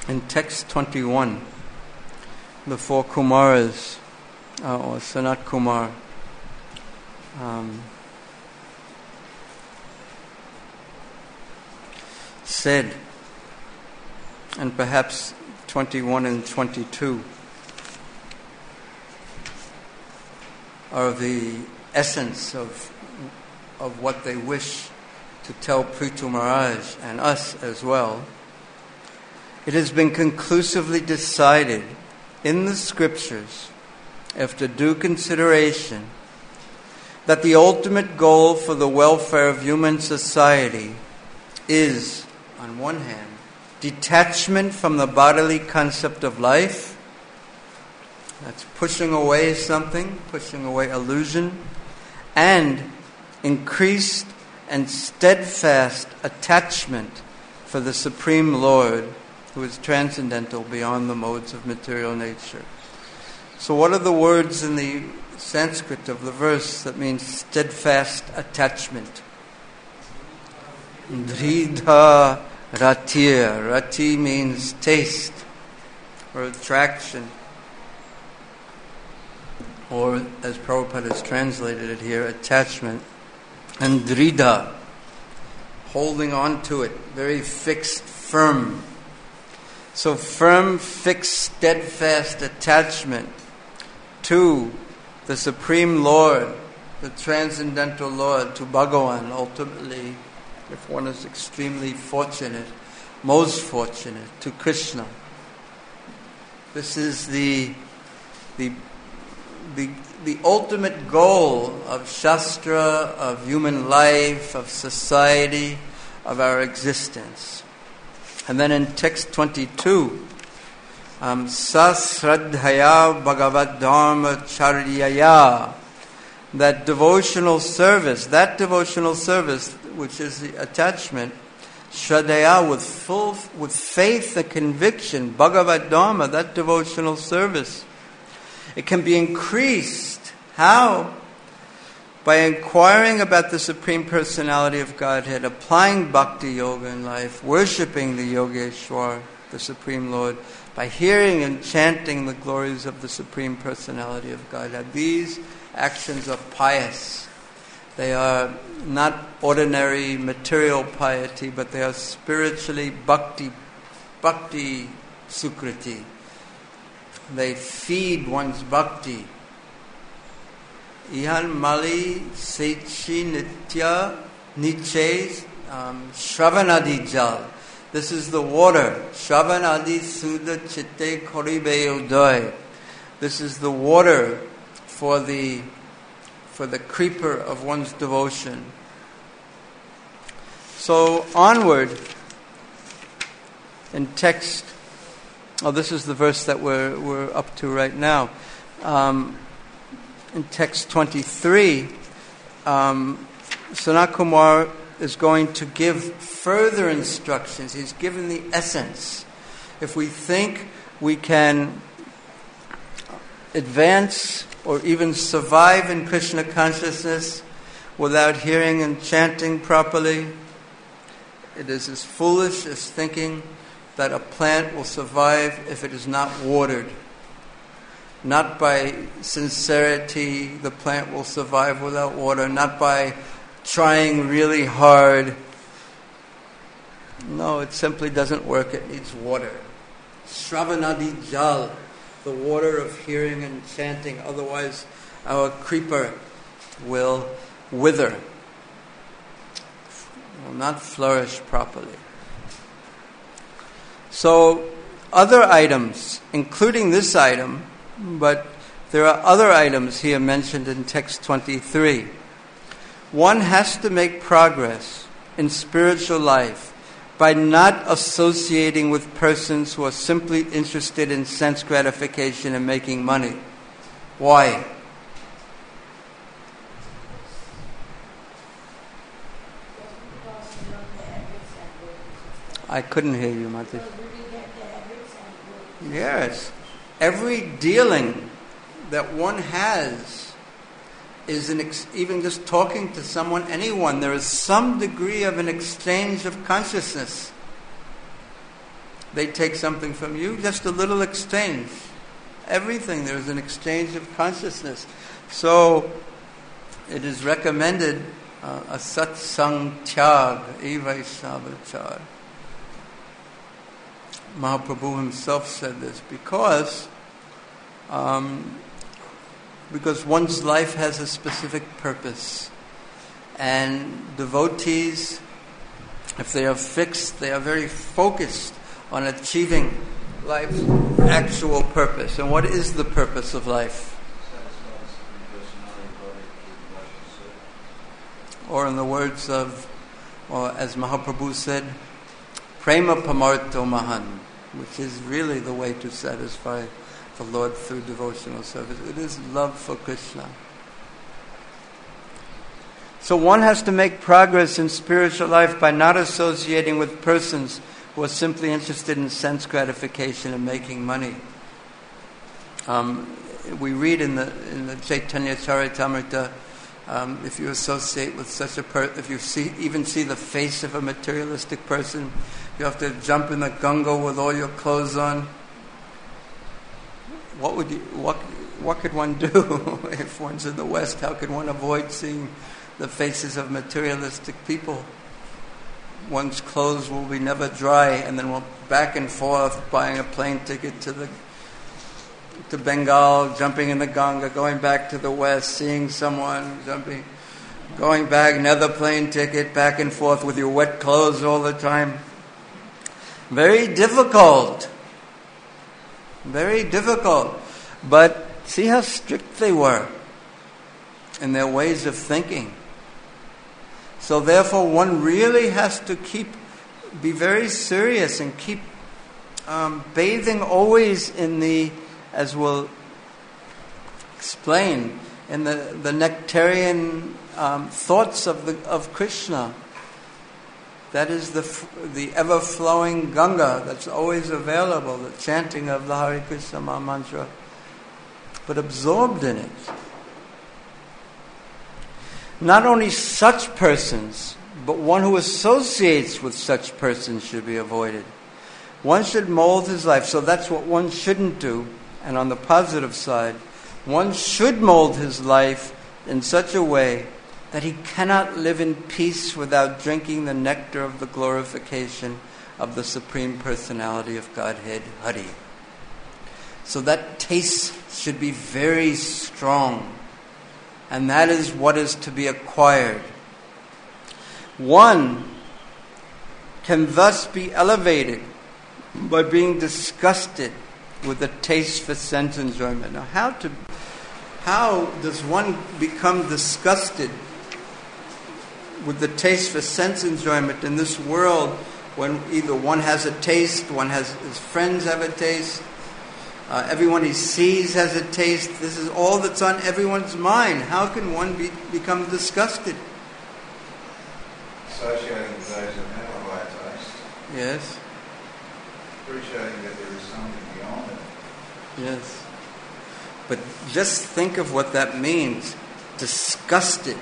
In text 21, the four Kumaras, or Sanat Kumar, said, and perhaps 21 and 22 are the essence of what they wish to tell Prithu Maharaj and us as well. It has been conclusively decided in the scriptures, after due consideration, that the ultimate goal for the welfare of human society is, on one hand, detachment from the bodily concept of life. That's pushing away something, pushing away illusion, and increased and steadfast attachment for the Supreme Lord, who is transcendental beyond the modes of material nature. So what are the words in the Sanskrit of the verse that means steadfast attachment? Dridha ratir. Rati means taste or attraction. Or, as Prabhupada has translated it here, attachment. And dridha, holding on to it, very fixed, firm. So firm, fixed, steadfast attachment to the Supreme Lord, the Transcendental Lord, to Bhagavan, ultimately, if one is extremely fortunate, most fortunate, to Krishna. This is the ultimate goal of Shastra, of human life, of society, of our existence. And then in text 22, Sasradhaya Bhagavad Dharma Charyaya, that devotional service, which is the attachment, Shraddhaya, with faith and conviction, Bhagavad Dharma, that devotional service, it can be increased. How? By inquiring about the Supreme Personality of Godhead, applying Bhakti Yoga in life, worshipping the Yogeshwar, the Supreme Lord, by hearing and chanting the glories of the Supreme Personality of Godhead. These actions are pious. They are not ordinary material piety, but they are spiritually bhakti sukriti. They feed one's bhakti. Ihan mali sechi nitya niche shravanadi jal. This is the water. Shravanadi sudha chitte koribe uday. This is the water for the creeper of one's devotion. So onward in text. Oh, this is the verse that we're up to right now. In text 23, Sanat Kumar is going to give further instructions. He's given the essence. If we think we can advance or even survive in Krishna consciousness without hearing and chanting properly, it is as foolish as thinking that a plant will survive if it is not watered. Not by sincerity, the plant will survive without water. Not by trying really hard. No, it simply doesn't work. It needs water. Shravanadi jal, the water of hearing and chanting. Otherwise, our creeper will wither, will not flourish properly. So, other items, including this item, but there are other items here mentioned in text 23. One has to make progress in spiritual life by not associating with persons who are simply interested in sense gratification and making money. Why? I couldn't hear you, Mati. Yes. Every dealing that one has is even just talking to someone, anyone, there is some degree of an exchange of consciousness. they take something from you, just a little exchange. Everything, there's an exchange of consciousness. So, it is recommended a satsang tyag, e-Vaishnavachar. Mahaprabhu himself said this because one's life has a specific purpose. And devotees, if they are fixed, they are very focused on achieving life's actual purpose. And what is the purpose of life? Or in the words of, or as Mahaprabhu said, Prema Pamarto Mahan, which is really the way to satisfy the Lord through devotional service. It is love for Krishna. So one has to make progress in spiritual life by not associating with persons who are simply interested in sense gratification and making money. We read in the Chaitanya Charitamrita, if you associate with such a person, if you see the face of a materialistic person, you have to jump in the Ganga with all your clothes on. What could one do if one's in the West? How could one avoid seeing the faces of materialistic people? One's clothes will be never dry, and then we'll back and forth buying a plane ticket to Bengal, jumping in the Ganga, going back to the West, seeing someone jumping, going back, another plane ticket, back and forth with your wet clothes all the time. Very difficult. Very difficult. But see how strict they were in their ways of thinking. So therefore one really has to be very serious and keep bathing always in the, as we'll explain, in the nectarian thoughts of Krishna. That is the ever-flowing Ganga that's always available, the chanting of the Hare Krishna Maha Mantra, but absorbed in it. Not only such persons, but one who associates with such persons should be avoided. One should mold his life, so that's what one shouldn't do. And on the positive side, one should mold his life in such a way that he cannot live in peace without drinking the nectar of the glorification of the Supreme Personality of Godhead, Hari. So that taste should be very strong. And that is what is to be acquired. One can thus be elevated by being disgusted with the taste for sense enjoyment. Now, how does one become disgusted with the taste for sense enjoyment in this world when either one has a taste, his friends have a taste, everyone he sees has a taste? This is all that's on everyone's mind. How can one become disgusted? Associating with those who have a higher taste. Yes. Appreciating that there is something beyond it. Yes. But just think of what that means. Disgusted.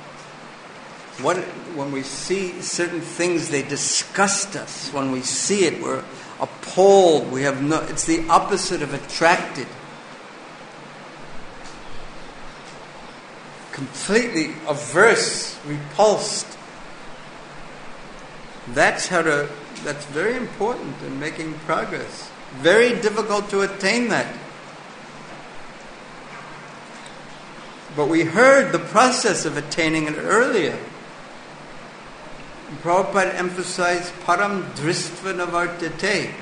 When we see certain things, they disgust us. When we see it, we're appalled. It's the opposite of attracted. Completely averse, repulsed. That's very important in making progress. Very difficult to attain that. But we heard the process of attaining it earlier. Prabhupada emphasized param dristva navartate.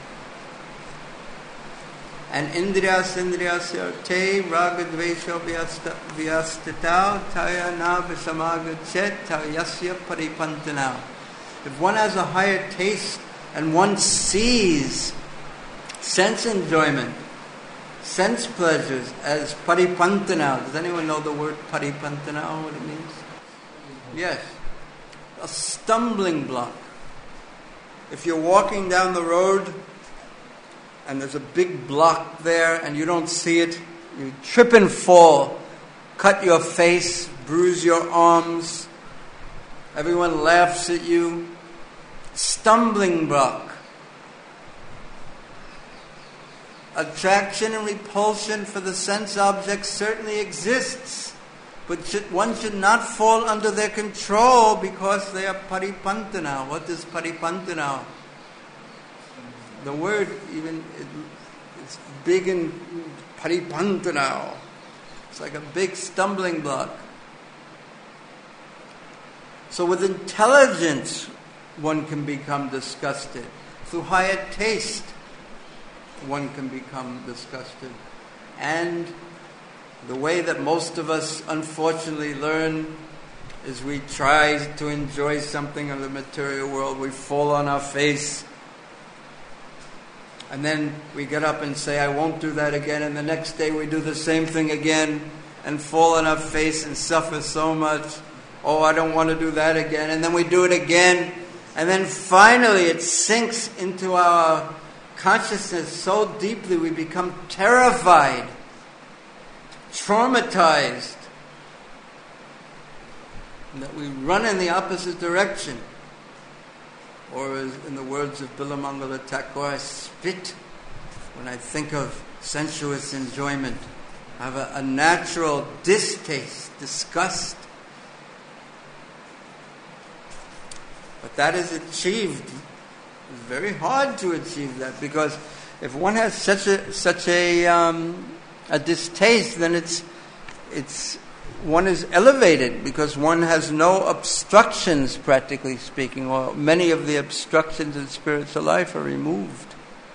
And indriyas te ragadvesha vyastitao taya na visamagachet tayasya paripantanao. If one has a higher taste and one sees sense enjoyment, sense pleasures as paripantanao. Does anyone know the word paripantanao, what it means? Yes. A stumbling block. If you're walking down the road and there's a big block there and you don't see it, you trip and fall, cut your face, bruise your arms, everyone laughs at you. Stumbling block. Attraction and repulsion for the sense objects certainly exists, but one should not fall under their control because they are paripantana. What is paripantana? The word even, it's big in paripantana. It's like a big stumbling block. So with intelligence, one can become disgusted. Through higher taste, one can become disgusted. And the way that most of us unfortunately learn is we try to enjoy something of the material world, we fall on our face, and then we get up and say, I won't do that again, and the next day we do the same thing again and fall on our face and suffer so much. Oh, I don't want to do that again. And then we do it again, and then finally it sinks into our consciousness so deeply we become terrified, traumatized, and that we run in the opposite direction. Or as in the words of Bilamangala Thakur, I spit when I think of sensuous enjoyment. I have a natural distaste, disgust. But that is achieved. It's very hard to achieve that, because if one has such a distaste, then it's one is elevated, because one has no obstructions, practically speaking, or many of the obstructions in spiritual life are removed.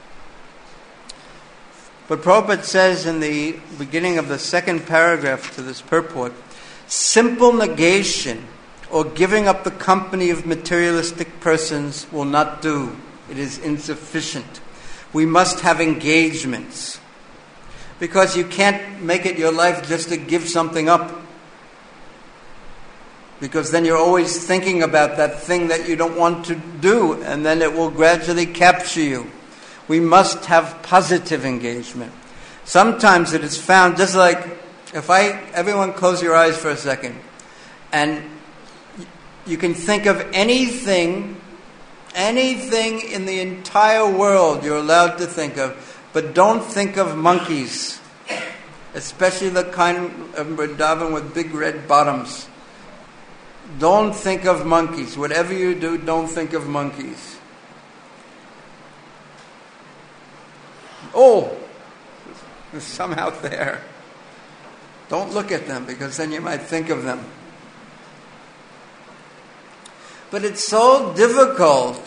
But Prabhupada says in the beginning of the second paragraph to this purport, simple negation or giving up the company of materialistic persons will not do. It is insufficient. We must have engagements. Because you can't make it your life just to give something up. Because then you're always thinking about that thing that you don't want to do, and then it will gradually capture you. We must have positive engagement. Sometimes it is found, just like everyone close your eyes for a second, and you can think of anything in the entire world you're allowed to think of, but don't think of monkeys, especially the kind of Vrindavan with big red bottoms. Don't think of monkeys. Whatever you do, don't think of monkeys. Oh, there's some out there. Don't look at them, because then you might think of them. But it's so difficult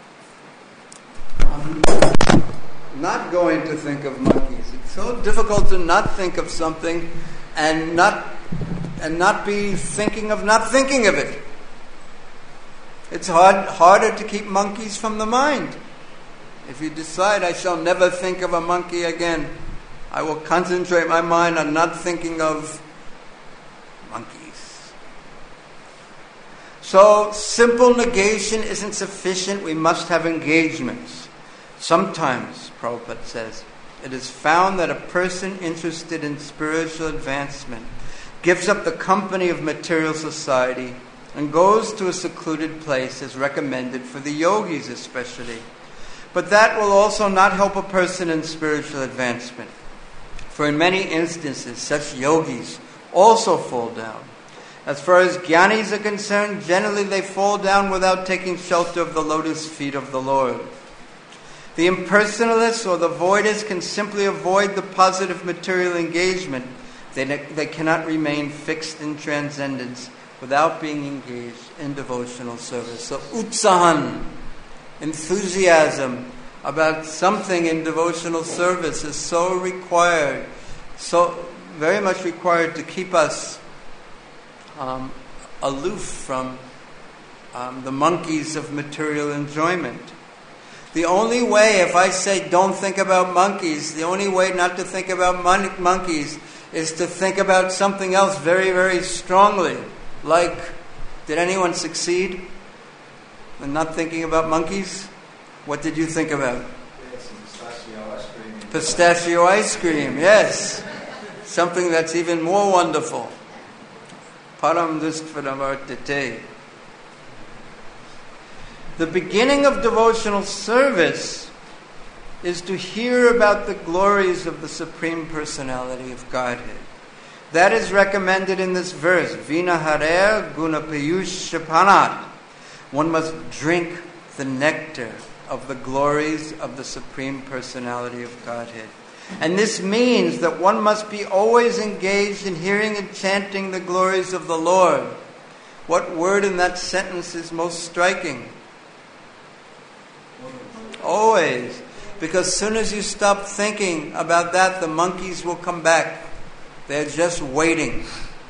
not going to think of monkeys. It's so difficult to not think of something and not be thinking of not thinking of it. It's harder to keep monkeys from the mind. If you decide, I shall never think of a monkey again, I will concentrate my mind on not thinking of monkeys. So, simple negation isn't sufficient. We must have engagements. Sometimes, Prabhupada says, it is found that a person interested in spiritual advancement gives up the company of material society and goes to a secluded place as recommended for the yogis especially. But that will also not help a person in spiritual advancement. For in many instances, such yogis also fall down. As far as jnanis are concerned, generally they fall down without taking shelter of the lotus feet of the Lord. The impersonalists or the voidists can simply avoid the positive material engagement. They cannot remain fixed in transcendence without being engaged in devotional service. So utsahan, enthusiasm about something in devotional service is so required, so very much required to keep us aloof from the monkeys of material enjoyment. The only way, if I say don't think about monkeys, the only way not to think about monkeys is to think about something else very, very strongly. Like, did anyone succeed in not thinking about monkeys? What did you think about? Yes, pistachio ice cream. Pistachio ice cream, yes. Something that's even more wonderful. Param dustvaravartate. The beginning of devotional service is to hear about the glories of the Supreme Personality of Godhead. That is recommended in this verse, Vina harer guna piyush shapanat. One must drink the nectar of the glories of the Supreme Personality of Godhead. And this means that one must be always engaged in hearing and chanting the glories of the Lord. What word in that sentence is most striking? Always. Because as soon as you stop thinking about that, the monkeys will come back. They're just waiting.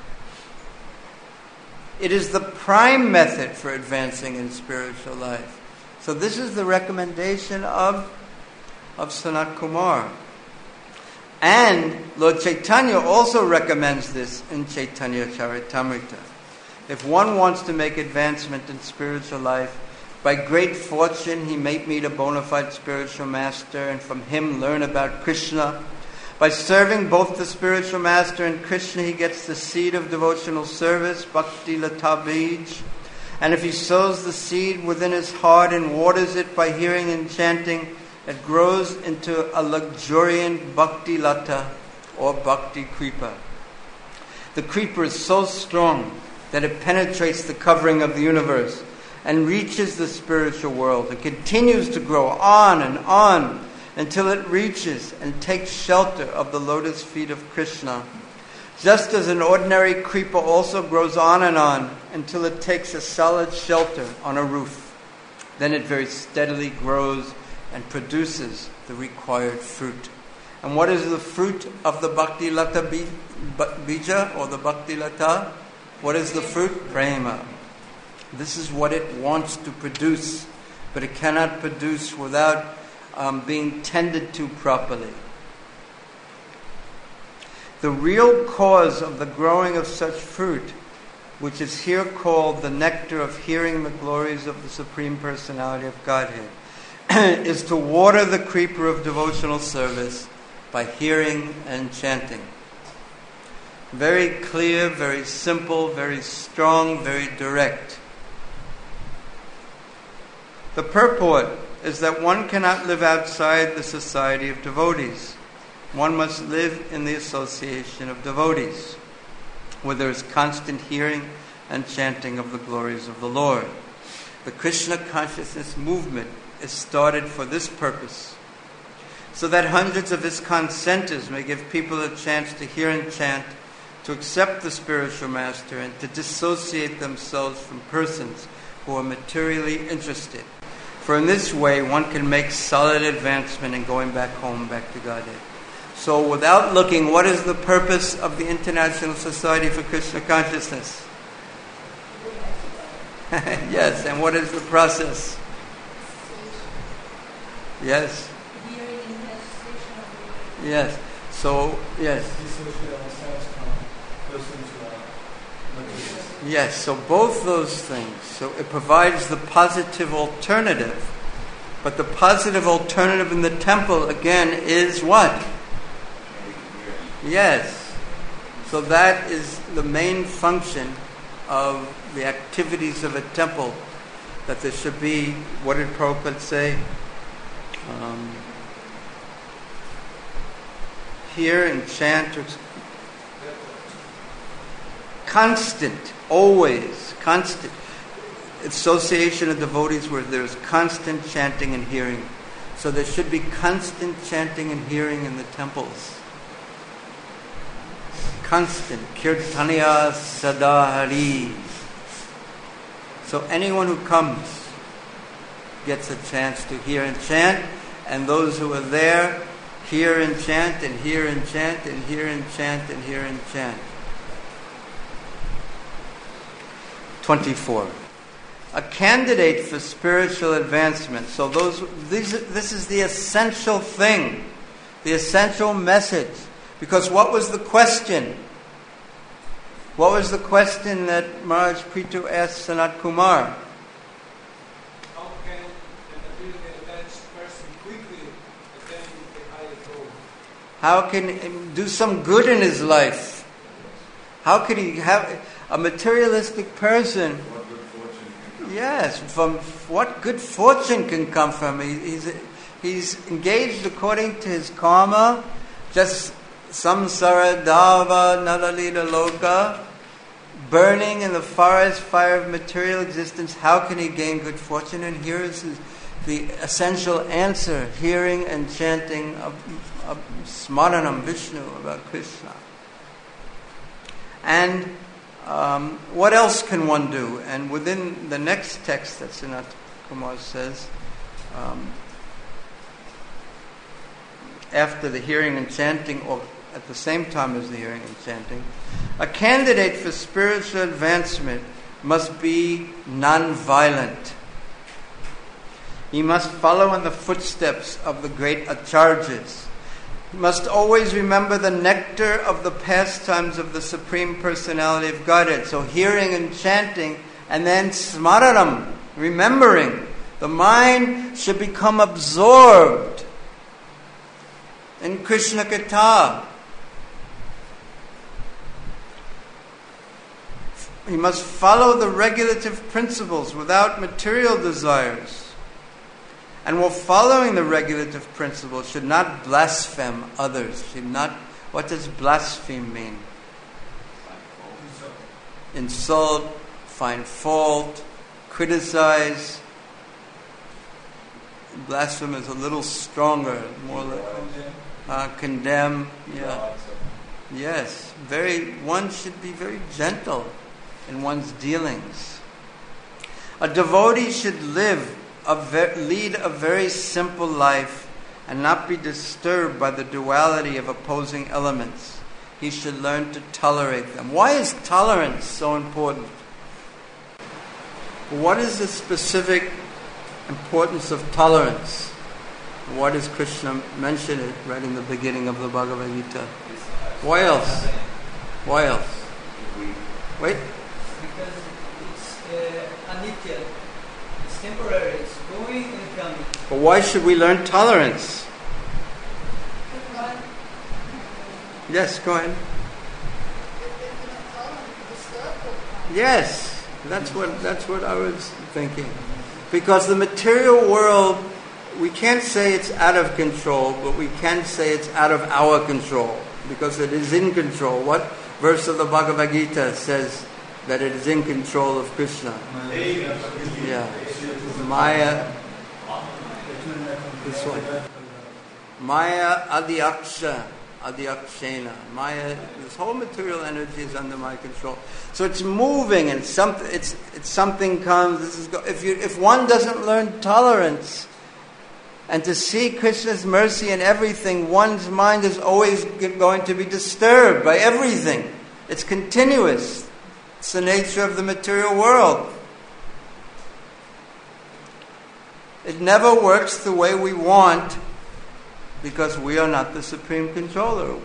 It is the prime method for advancing in spiritual life. So this is the recommendation of Sanat Kumar. And Lord Chaitanya also recommends this in Chaitanya Charitamrita. If one wants to make advancement in spiritual life, by great fortune he may meet a bona fide spiritual master and from him learn about Krishna. By serving both the spiritual master and Krishna, he gets the seed of devotional service, Bhakti Lata Bij. And if he sows the seed within his heart and waters it by hearing and chanting, it grows into a luxuriant Bhakti Lata or Bhakti Kripa. The creeper is so strong that it penetrates the covering of the universe and reaches the spiritual world. It continues to grow on and on until it reaches and takes shelter of the lotus feet of Krishna. Just as an ordinary creeper also grows on and on until it takes a solid shelter on a roof. Then it very steadily grows and produces the required fruit. And what is the fruit of the Bhakti Lata Bija or the Bhakti Lata? What is the fruit? Prema. This is what it wants to produce, but it cannot produce without being tended to properly. The real cause of the growing of such fruit, which is here called the nectar of hearing the glories of the Supreme Personality of Godhead, is to water the creeper of devotional service by hearing and chanting. Very clear, very simple, very strong, very direct. The purport is that one cannot live outside the society of devotees. One must live in the association of devotees, where there is constant hearing and chanting of the glories of the Lord. The Krishna consciousness movement is started for this purpose, so that hundreds of ISKCON centers may give people a chance to hear and chant, to accept the spiritual master, and to dissociate themselves from persons who are materially interested. For in this way, one can make solid advancement in going back home, back to Godhead. So without looking, what is the purpose of the International Society for Krishna Consciousness? Yes, and what is the process? Yes. Yes. So, yes. Yes, so both those things. So it provides the positive alternative. But the positive alternative in the temple, again, is what? Yes. So that is the main function of the activities of a temple. That there should be, what did Prabhupada say? Hear and chant. Constant, always, constant association of devotees where there is constant chanting and hearing. So there should be constant chanting and hearing in the temples. Constant. Kirtaniya Sadahari. So anyone who comes gets a chance to hear and chant, and those who are there hear and chant and hear and chant and hear and chant and hear and chant. 24. A candidate for spiritual advancement. So this is the essential thing, the essential message. Because what was the question? What was the question that Maharaj Prithu asked Sanat Kumar? How can a materially advanced person quickly attain the higher goal? How can he do some good in his life? How could he have a materialistic person? What good fortune can come? Yes, from what good fortune can come from? He's engaged according to his karma, just samsara dava nalalita loka, burning in the forest fire of material existence. How can he gain good fortune? And here is the essential answer: hearing and chanting of Smaranam Vishnu, about Krishna. And what else can one do? And within the next text that Sanat Kumar says, after the hearing and chanting, or at the same time as the hearing and chanting, a candidate for spiritual advancement must be non-violent. He must follow in the footsteps of the great acharyas. He must always remember the nectar of the pastimes of the Supreme Personality of Godhead. So hearing and chanting, and then smaranam, remembering. The mind should become absorbed in Krishna Katha. He must follow the regulative principles without material desires. And while following the regulative principles, should not blaspheme others. What does blaspheme mean? Insult, find fault, criticize. Blaspheme is a little stronger, more like condemn. Yeah. Yes, one should be very gentle in one's dealings. A devotee should lead a very simple life and not be disturbed by the duality of opposing elements. He should learn to tolerate them. Why is tolerance so important? What is the specific importance of tolerance? Why does Krishna mention it right in the beginning of the Bhagavad Gita? Why else? Why else? Wait. Because it's anitya. It's temporary. It's going and coming. But why should we learn tolerance? Yes, go ahead. Yes, that's what I was thinking. Because the material world, we can't say it's out of control, but we can say it's out of our control, because it is in control. What verse of the Bhagavad Gita says that it is in control of Krishna? Yeah. Maya. This one. Maya Adhyakshena. Maya, this whole material energy is under my control. So it's moving, and something comes. If one doesn't learn tolerance and to see Krishna's mercy in everything, one's mind is always going to be disturbed by everything. It's continuous. It's the nature of the material world. It never works the way we want, because we are not the supreme controller.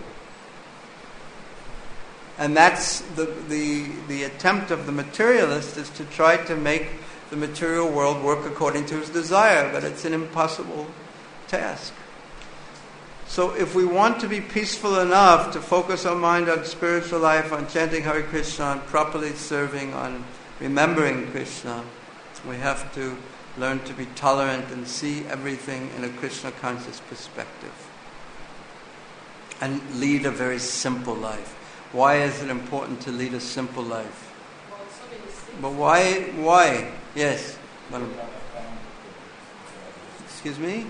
And that's the attempt of the materialist, is to try to make the material world work according to his desire, but it's an impossible task. So if we want to be peaceful enough to focus our mind on spiritual life, on chanting Hare Krishna, on properly serving, on remembering Krishna, we have to learn to be tolerant and see everything in a Krishna conscious perspective. And lead a very simple life. Why is it important to lead a simple life? But why? Yes. Excuse me?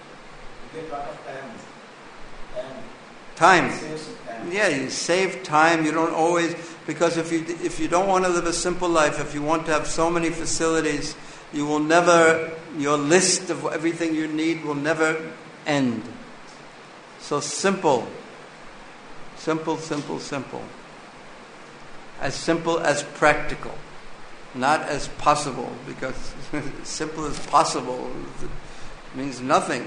Time. Yeah, you save time. You don't always, because if you don't want to live a simple life, if you want to have so many facilities, you will never, your list of everything you need will never end. So simple. Simple. As simple as practical. Not as possible, because simple as possible means nothing.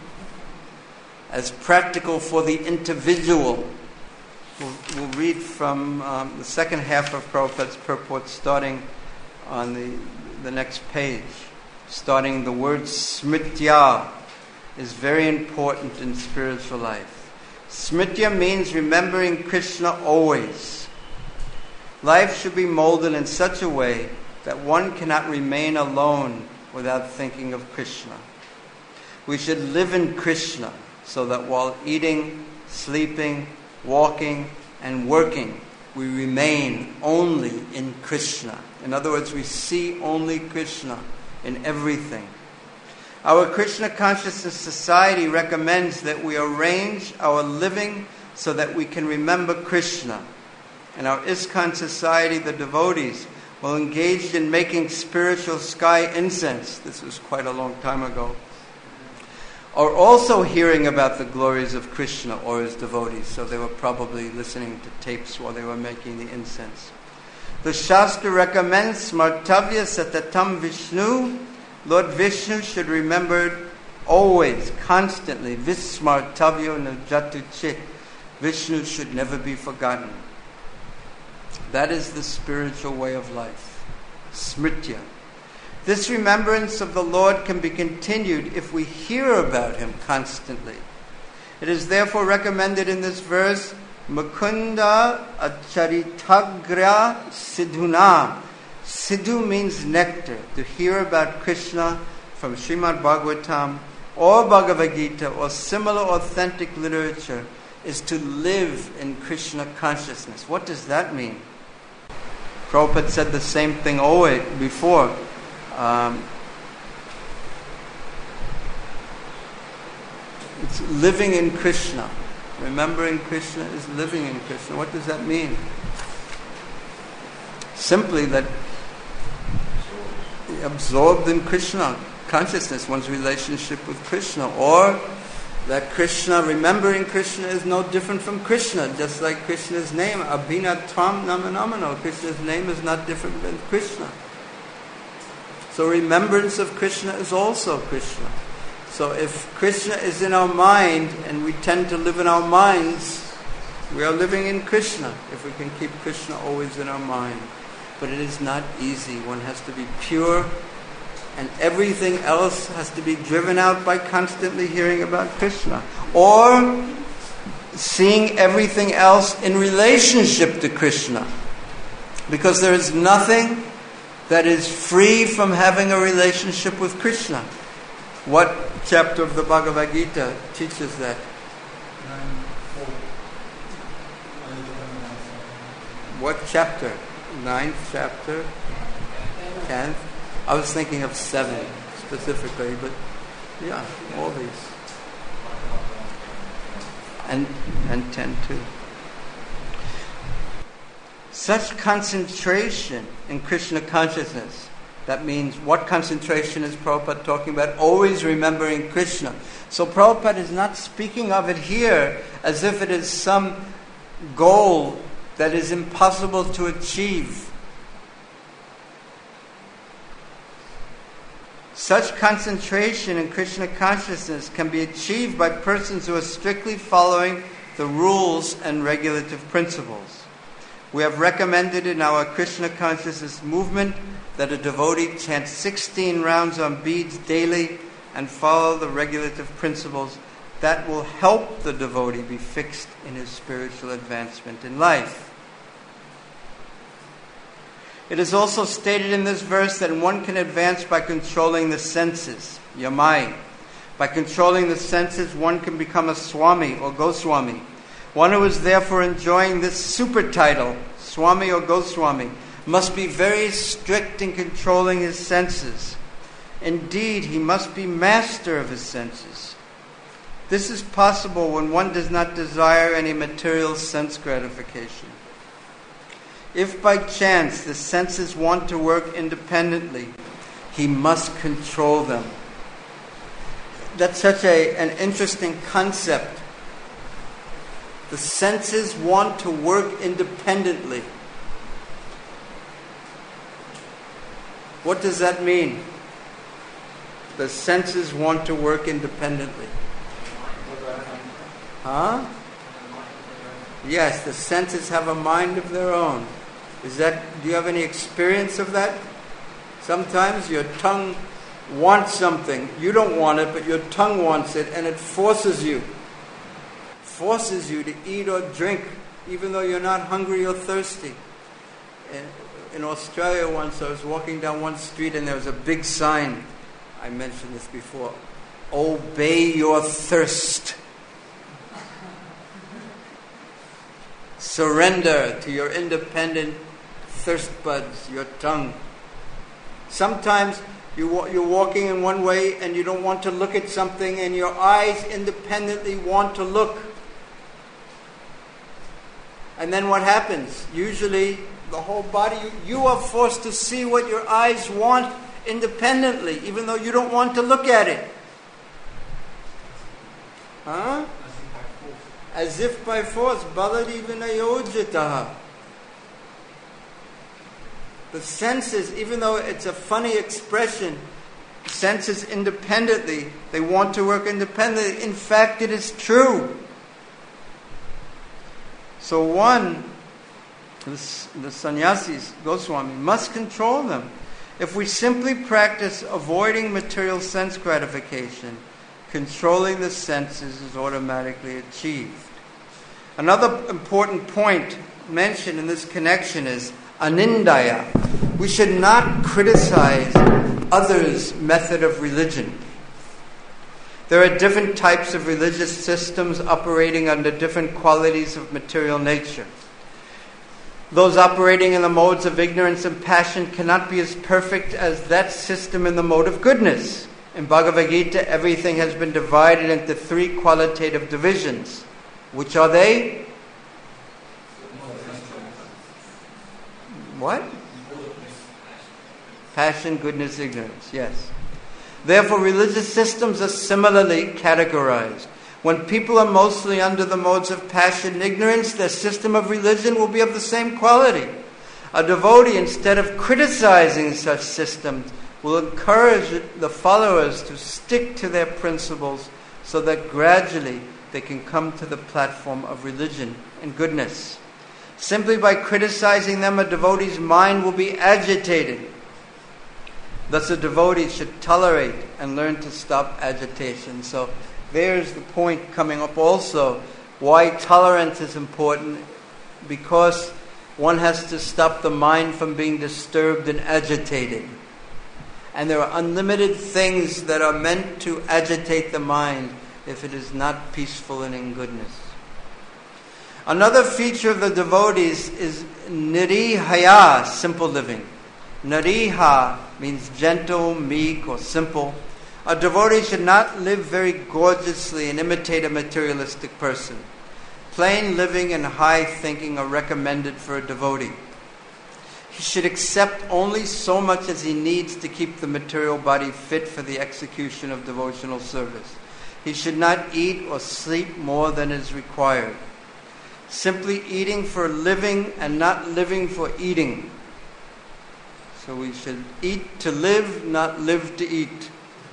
As practical for the individual. We'll read from the second half of Prabhupada's purport, starting on the next page. Starting, the word smritya is very important in spiritual life. Smritya means remembering Krishna always. Life should be molded in such a way that one cannot remain alone without thinking of Krishna. We should live in Krishna so that while eating, sleeping, walking, and working, we remain only in Krishna. In other words, we see only Krishna in everything. Our Krishna Consciousness Society recommends that we arrange our living so that we can remember Krishna. And our ISKCON Society, the devotees, will engage in making spiritual sky incense. This was quite a long time ago. Are also hearing about the glories of Krishna or his devotees. So they were probably listening to tapes while they were making the incense. The Shastra recommends Smartavya Satatam Vishnu. Lord Vishnu should be remembered always, constantly. Vismartavyo najatu chit. Vishnu should never be forgotten. That is the spiritual way of life. Smritya. This remembrance of the Lord can be continued if we hear about him constantly. It is therefore recommended in this verse, Mukunda acharitagra siddhuna. Siddhu means nectar. To hear about Krishna from Srimad Bhagavatam or Bhagavad Gita or similar authentic literature is to live in Krishna consciousness. What does that mean? Prabhupada said the same thing always before. It's living in Krishna. Remembering Krishna is living in Krishna. What does that mean? Simply that absorbed in Krishna consciousness, one's relationship with Krishna, or that Krishna, remembering Krishna is no different from Krishna, just like Krishna's name, Abhinatvam Namanamano. Krishna's name is not different than Krishna. So remembrance of Krishna is also Krishna. So if Krishna is in our mind and we tend to live in our minds, we are living in Krishna, if we can keep Krishna always in our mind. But it is not easy. One has to be pure, and everything else has to be driven out by constantly hearing about Krishna. Or seeing everything else in relationship to Krishna. Because there is nothing that is free from having a relationship with Krishna. What chapter of the Bhagavad Gita teaches that? What chapter? 9th chapter? 10th? I was thinking of 7 specifically, but yeah, all these. And 10 too. Such concentration in Krishna consciousness, that means what concentration is Prabhupada talking about? Always remembering Krishna. So Prabhupada is not speaking of it here as if it is some goal that is impossible to achieve. Such concentration in Krishna consciousness can be achieved by persons who are strictly following the rules and regulative principles. We have recommended in our Krishna consciousness movement that a devotee chant 16 rounds on beads daily and follow the regulative principles. That will help the devotee be fixed in his spiritual advancement in life. It is also stated in this verse that one can advance by controlling the senses, yamai. By controlling the senses, one can become a Swami or Goswami. One who is therefore enjoying this super title, Swami or Goswami, must be very strict in controlling his senses. Indeed, he must be master of his senses. This is possible when one does not desire any material sense gratification. If by chance the senses want to work independently, he must control them. That's such an interesting concept. The senses want to work independently. What does that mean? The senses want to work independently. Huh? Yes, the senses have a mind of their own. Do you have any experience of that? Sometimes your tongue wants something. You don't want it, but your tongue wants it, and it forces you. Forces you to eat or drink, even though you're not hungry or thirsty. In Australia once, I was walking down one street and there was a big sign. I mentioned this before. obey your thirst. Surrender to your independent thirst buds, your tongue. Sometimes you're walking in one way and you don't want to look at something and your eyes independently want to look. And then what happens? Usually the whole body, you are forced to see what your eyes want independently, even though you don't want to look at it. Huh? As if by force. Baladi vinayojitaha. The senses, even though it's a funny expression, senses independently, they want to work independently. In fact, it is true. So one, the sannyasis, Goswami, must control them. If we simply practice avoiding material sense gratification, controlling the senses is automatically achieved. Another important point mentioned in this connection is anindaya. We should not criticize others' method of religion. There are different types of religious systems operating under different qualities of material nature. Those operating in the modes of ignorance and passion cannot be as perfect as that system in the mode of goodness. In Bhagavad Gita, everything has been divided into 3 qualitative divisions. Which are they? What? Passion, goodness, ignorance. Yes. Therefore, religious systems are similarly categorized. When people are mostly under the modes of passion and ignorance, their system of religion will be of the same quality. A devotee, instead of criticizing such systems, will encourage the followers to stick to their principles so that gradually they can come to the platform of religion and goodness. Simply by criticizing them, a devotee's mind will be agitated. Thus, a devotee should tolerate and learn to stop agitation. So, there's the point coming up also. Why tolerance is important? Because one has to stop the mind from being disturbed and agitated. And there are unlimited things that are meant to agitate the mind if it is not peaceful and in goodness. Another feature of the devotees is nirihaya, simple living. Nariha means gentle, meek, or simple. A devotee should not live very gorgeously and imitate a materialistic person. Plain living and high thinking are recommended for a devotee. He should accept only so much as he needs to keep the material body fit for the execution of devotional service. He should not eat or sleep more than is required. Simply eating for living and not living for eating. So we should eat to live, not live to eat.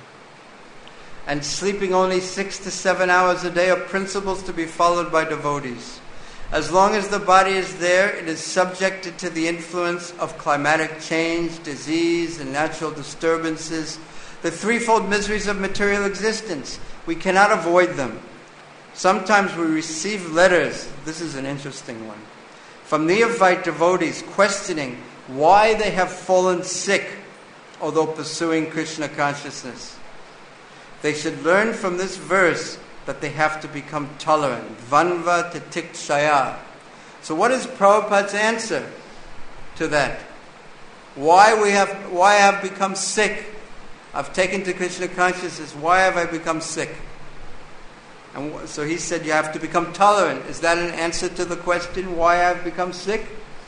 And sleeping only 6 to 7 hours a day are principles to be followed by devotees. As long as the body is there, it is subjected to the influence of climatic change, disease, and natural disturbances, the threefold miseries of material existence. We cannot avoid them. Sometimes we receive letters, this is an interesting one, from neophyte devotees questioning why they have fallen sick, although pursuing Krishna consciousness. They should learn from this verse that they have to become tolerant. Vanva titikshaya. So what is Prabhupada's answer to that? Why I have become sick? I've taken to Krishna consciousness. Why have I become sick? And so he said you have to become tolerant. Is that an answer to the question why I've become sick?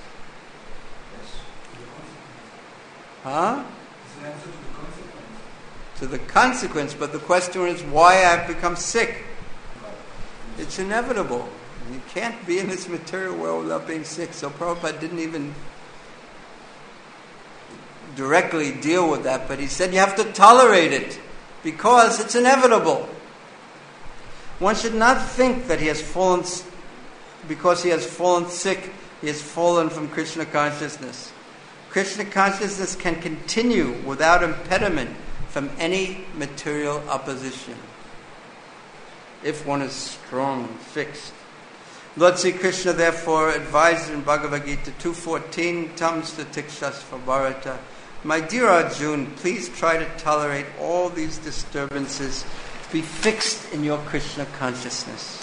Huh? It's an answer to the consequence. To the consequence, but the question is why I've become sick. It's inevitable. You can't be in this material world without being sick. So Prabhupada didn't even directly deal with that, but he said you have to tolerate it because it's inevitable. One should not think that he has fallen, because he has fallen sick, he has fallen from Krishna consciousness. Krishna consciousness can continue without impediment from any material opposition, if one is strong and fixed. Lord Sri Krishna therefore advises in Bhagavad Gita 2.14, Tamsta Tikshasva Bharata, my dear Arjuna, please try to tolerate all these disturbances Be fixed in your Krishna consciousness.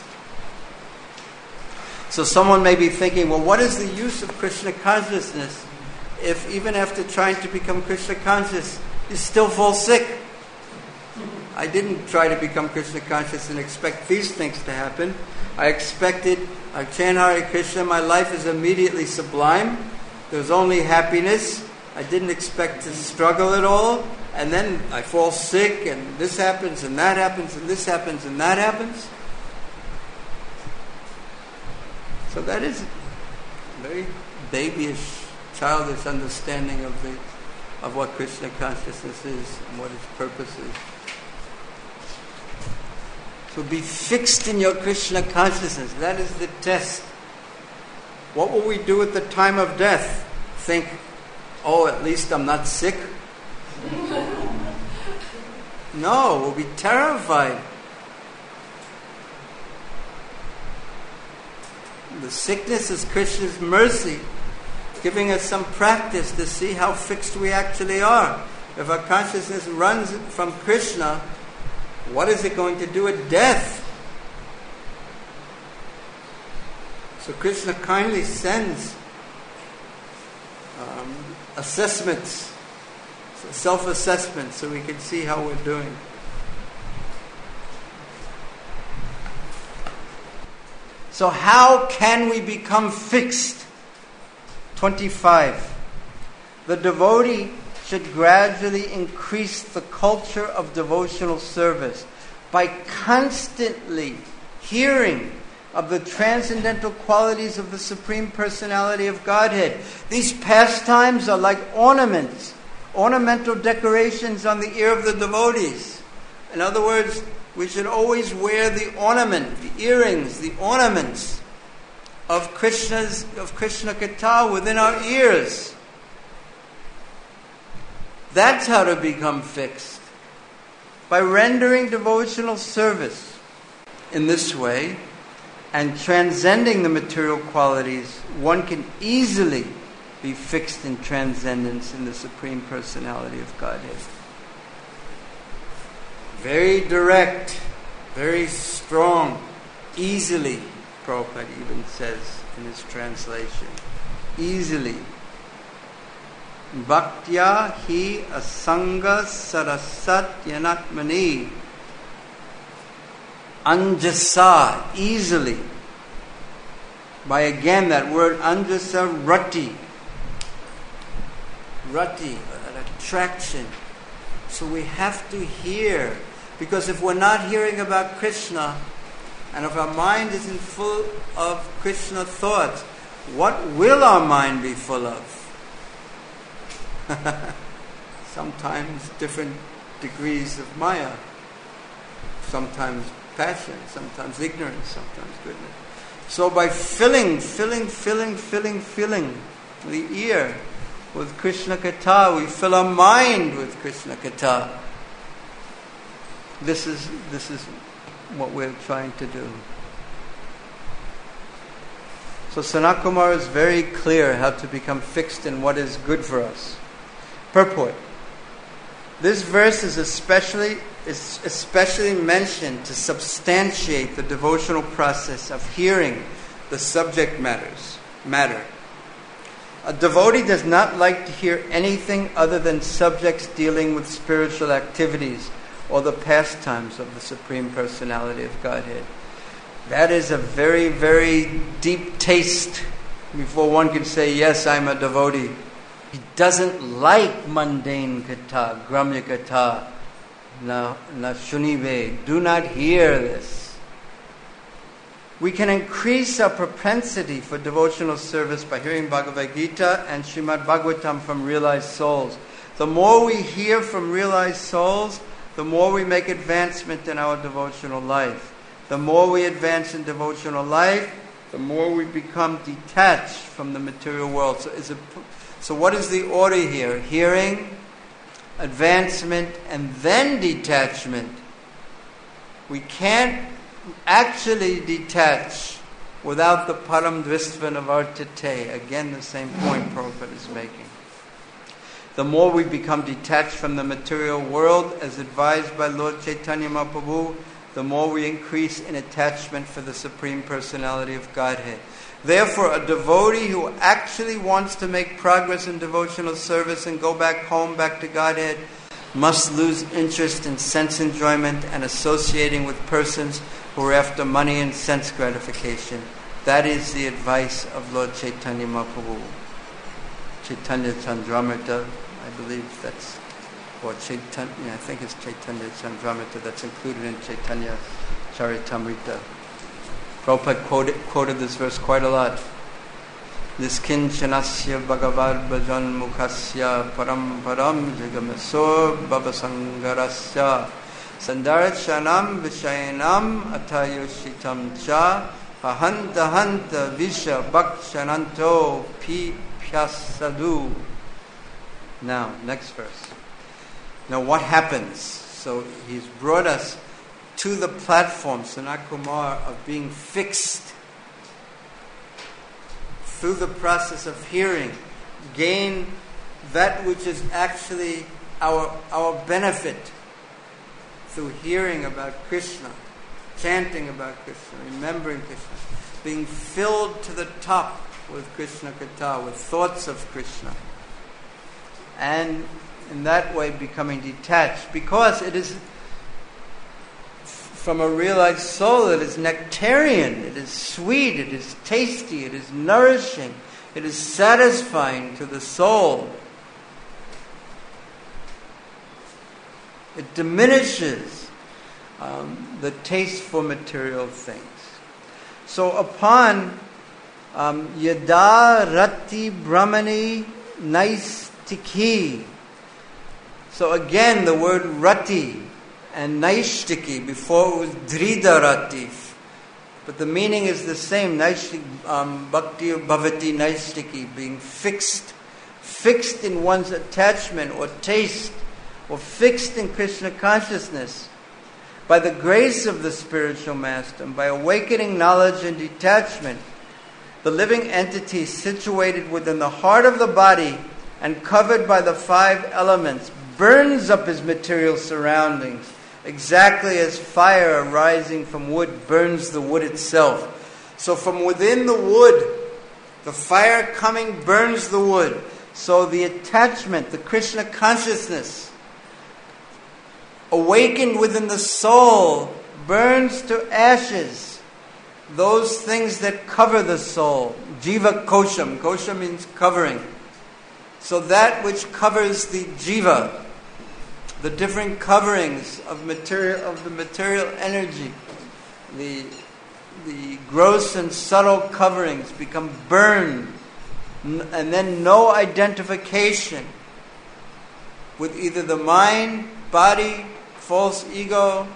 So someone may be thinking, well, what is the use of Krishna consciousness if even after trying to become Krishna conscious, you still fall sick? I didn't try to become Krishna conscious and expect these things to happen. I expected, I chant Hare Krishna, my life is immediately sublime. There's only happiness. I didn't expect to struggle at all. And then I fall sick, and this happens, and that happens, and this happens, and that happens. So that is a very babyish, childish understanding of what Krishna consciousness is and what its purpose is. So be fixed in your Krishna consciousness. That is the test. What will we do at the time of death? Think, oh, at least I'm not sick? No, we'll be terrified. The sickness is Krishna's mercy, giving us some practice to see how fixed we actually are. If our consciousness runs from Krishna, what is it going to do at death? So Krishna kindly sends assessments, self-assessment, so we can see how we're doing. So how can we become fixed? 25. The devotee should gradually increase the culture of devotional service by constantly hearing of the transcendental qualities of the Supreme Personality of Godhead. These pastimes are like ornaments, ornamental decorations on the ear of the devotees. In other words, we should always wear the ornament, the earrings, the ornaments of Krishna Katha within our ears. That's how to become fixed. By rendering devotional service in this way and transcending the material qualities, one can easily be fixed in transcendence in the Supreme Personality of Godhead. Very direct, very strong, easily, Prabhupada even says in his translation. Easily. Bhaktya hi asanga sarasat yanatmani. Anjasa, easily. By again that word anjasa, rati. Rati, an attraction. So we have to hear. Because if we're not hearing about Krishna, and if our mind isn't full of Krishna thoughts, what will our mind be full of? Sometimes different degrees of Maya. Sometimes passion, sometimes ignorance, sometimes goodness. So by filling the ear with Krishna Katha, we fill our mind with Krishna Katha. This is what we're trying to do. So Sanat Kumar is very clear how to become fixed in what is good for us. Purport. This verse is especially mentioned to substantiate the devotional process of hearing the subject matter. A devotee does not like to hear anything other than subjects dealing with spiritual activities or the pastimes of the Supreme Personality of Godhead. That is a very, very deep taste before one can say, yes, I'm a devotee. He doesn't like mundane katha, gramya katha, na shunive. Do not hear this. We can increase our propensity for devotional service by hearing Bhagavad Gita and Srimad Bhagavatam from realized souls. The more we hear from realized souls, the more we make advancement in our devotional life. The more we advance in devotional life, the more we become detached from the material world. So what is the order here? Hearing, advancement, and then detachment. We can't actually detach without the param dvistva navartate. Again, the same point Prabhupada is making. the more we become detached from the material world, as advised by Lord Chaitanya Mahaprabhu, the more we increase in attachment for the Supreme Personality of Godhead. Therefore, a devotee who actually wants to make progress in devotional service and go back home, back to Godhead, must lose interest in sense enjoyment and associating with persons who are after money and sense gratification. That is the advice of Lord Chaitanya Mahaprabhu. Chaitanya Chandramrita, I believe that's, or Chaitanya, I think it's Chaitanya Chandramrita that's included in Chaitanya Charitamrita. Prabhupada quoted this verse quite a lot. Niskinchanasya bhagavad bhajan mukhasya param param jagamasur bhavasangarasya sandarachanam vishayanam atayoshitam cha ahanta hanta visha bhakshananto pi pyasadu. Now, next verse. Now what happens? So he's brought us to the platform, Sanat Kumar, of being fixed through the process of hearing, gain that which is actually our benefit through hearing about Krishna, chanting about Krishna, remembering Krishna, being filled to the top with Krishna Katha, with thoughts of Krishna, and in that way becoming detached, because it is from a realized soul, it is nectarian, it is sweet, it is tasty, it is nourishing, it is satisfying to the soul. It diminishes the taste for material things. So upon yada rati brahmani naistiki. So again, the word rati and naishtiki, before it was dridharati, but the meaning is the same. Naishtiki, bhakti bhavati naishtiki, being fixed in one's attachment or taste, or fixed in Krishna consciousness. By the grace of the spiritual master, and by awakening knowledge and detachment, the living entity situated within the heart of the body and covered by the 5 elements burns up his material surroundings, exactly as fire arising from wood burns the wood itself. So from within the wood, the fire coming burns the wood. So the attachment, the Krishna consciousness, awakened within the soul, burns to ashes those things that cover the soul. Jiva kosham. Kosham means covering. So that which covers the jiva, the different coverings of the material energy, the gross and subtle coverings become burned, and then no identification with either the mind, body, false ego.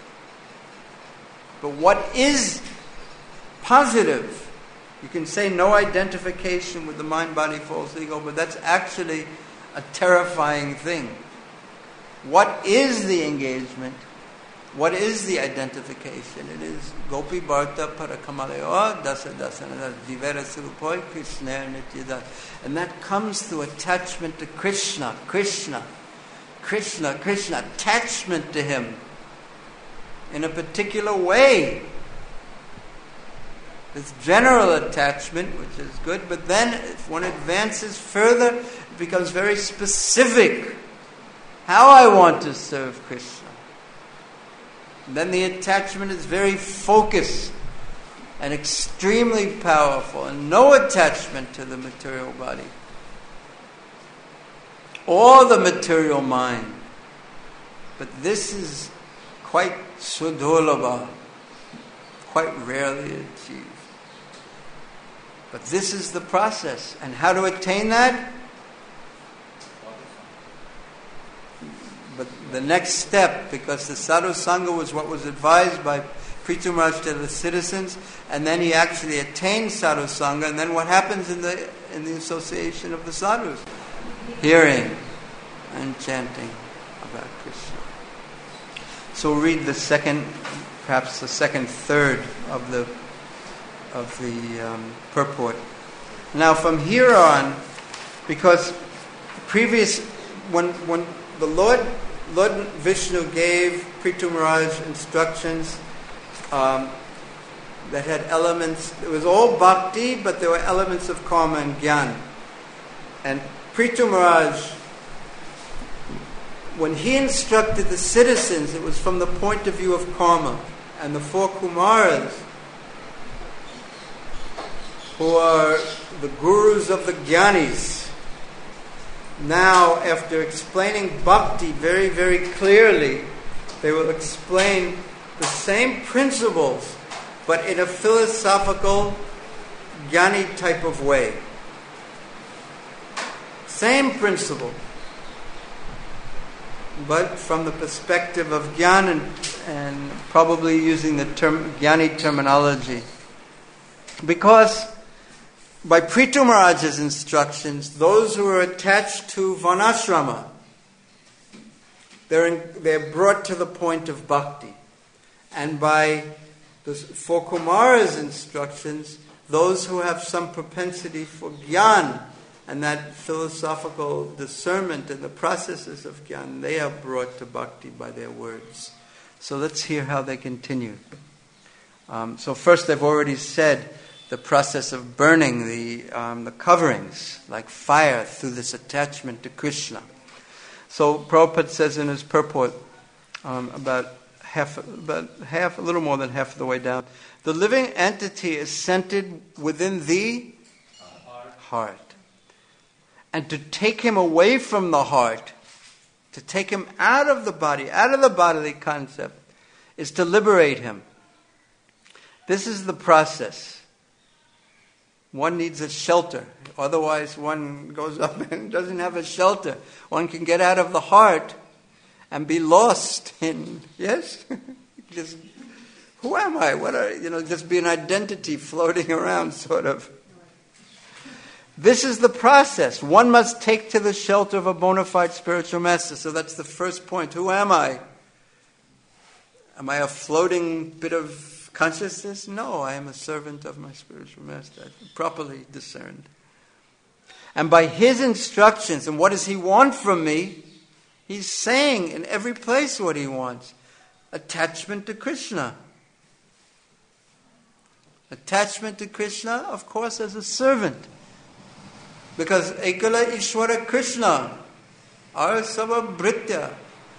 But what is positive? You can say no identification with the mind, body, false ego, but that's actually a terrifying thing. What is the engagement? What is the identification? It is Gopi Bharta Parakamalayo Dasa Dasana Vivera Surupoi Krishna Nityada. And that comes through attachment to Krishna, Krishna, Krishna, Krishna, attachment to Him in a particular way. This general attachment, which is good, but then if one advances further, it becomes very specific. How I want to serve Krishna. And then the attachment is very focused and extremely powerful, and no attachment to the material body or the material mind. But this is quite sudurlabha, quite rarely achieved. But this is the process. And how to attain that? But the next step, because the sadhu sangha was what was advised by Prithu Maharaj to the citizens, and then he actually attained sadhu sangha, and then what happens in the association of the sadhus? Hearing and chanting about Krishna. So read the second, perhaps the second third of the purport. Now from here on, because previous when the Lord Vishnu gave Prithu Maharaj instructions that had elements, it was all bhakti, but there were elements of karma and jnana. And Prithu Maharaj, when he instructed the citizens, it was from the point of view of karma. And the four Kumaras, who are the gurus of the jnanis, now, after explaining bhakti very, very clearly, they will explain the same principles, but in a philosophical, jnani type of way. Same principle, but from the perspective of jnana and probably using the term jnani terminology. Because by Prithu Maharaj's instructions, those who are attached to Varnashrama, they're brought to the point of bhakti. And by the four Kumaras' instructions, those who have some propensity for jnana and that philosophical discernment and the processes of jnana, they are brought to bhakti by their words. So let's hear how they continue. So first, they've already said the process of burning the coverings like fire through this attachment to Krishna. So Prabhupada says in his purport, about a little more than half of the way down, the living entity is centered within the heart. And to take him away from the heart, to take him out of the bodily concept, is to liberate him. This is the process. One needs a shelter. Otherwise, one goes up and doesn't have a shelter. One can get out of the heart and be lost in, yes? Just, who am I? Just be an identity floating around, sort of. This is the process. One must take to the shelter of a bona fide spiritual master. So that's the first point. Who am I? Am I a floating bit of consciousness? No, I am a servant of my spiritual master, properly discerned. And by his instructions, and what does he want from me? He's saying in every place what he wants. Attachment to Krishna. Attachment to Krishna, of course, as a servant. Because Ekala Ishwara Krishna, Arasava Bhritya.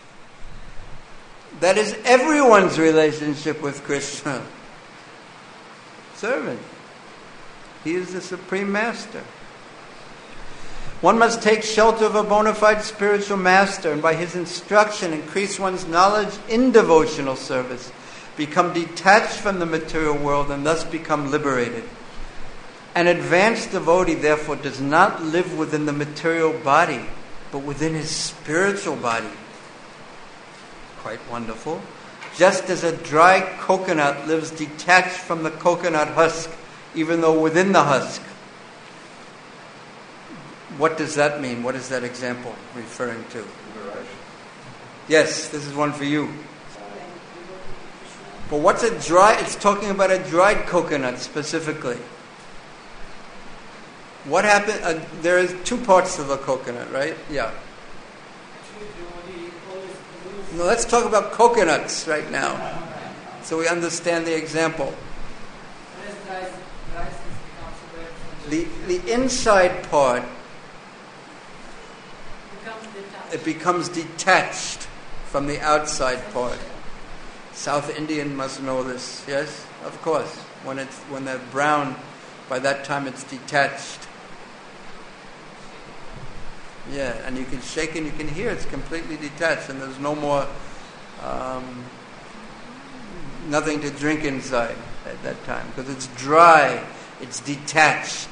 That is everyone's relationship with Krishna. Servant. He is the Supreme Master. One must take shelter of a bona fide spiritual master and by his instruction increase one's knowledge in devotional service, become detached from the material world and thus become liberated. An advanced devotee, therefore, does not live within the material body, but within his spiritual body. Quite wonderful. Just as a dry coconut lives detached from the coconut husk, even though within the husk. What does that mean? What is that example referring to? Yes, this is one for you. But what's a dry? It's talking about a dried coconut specifically. What happened? There is two parts to the coconut, right? Yeah. No, let's talk about coconuts right now, so we understand the example. The inside part, it becomes detached from the outside part. South Indian must know this, yes? Of course. When they're brown, by that time it's detached. Yeah, and you can shake and you can hear it's completely detached and there's no more, nothing to drink inside at that time because it's dry, it's detached.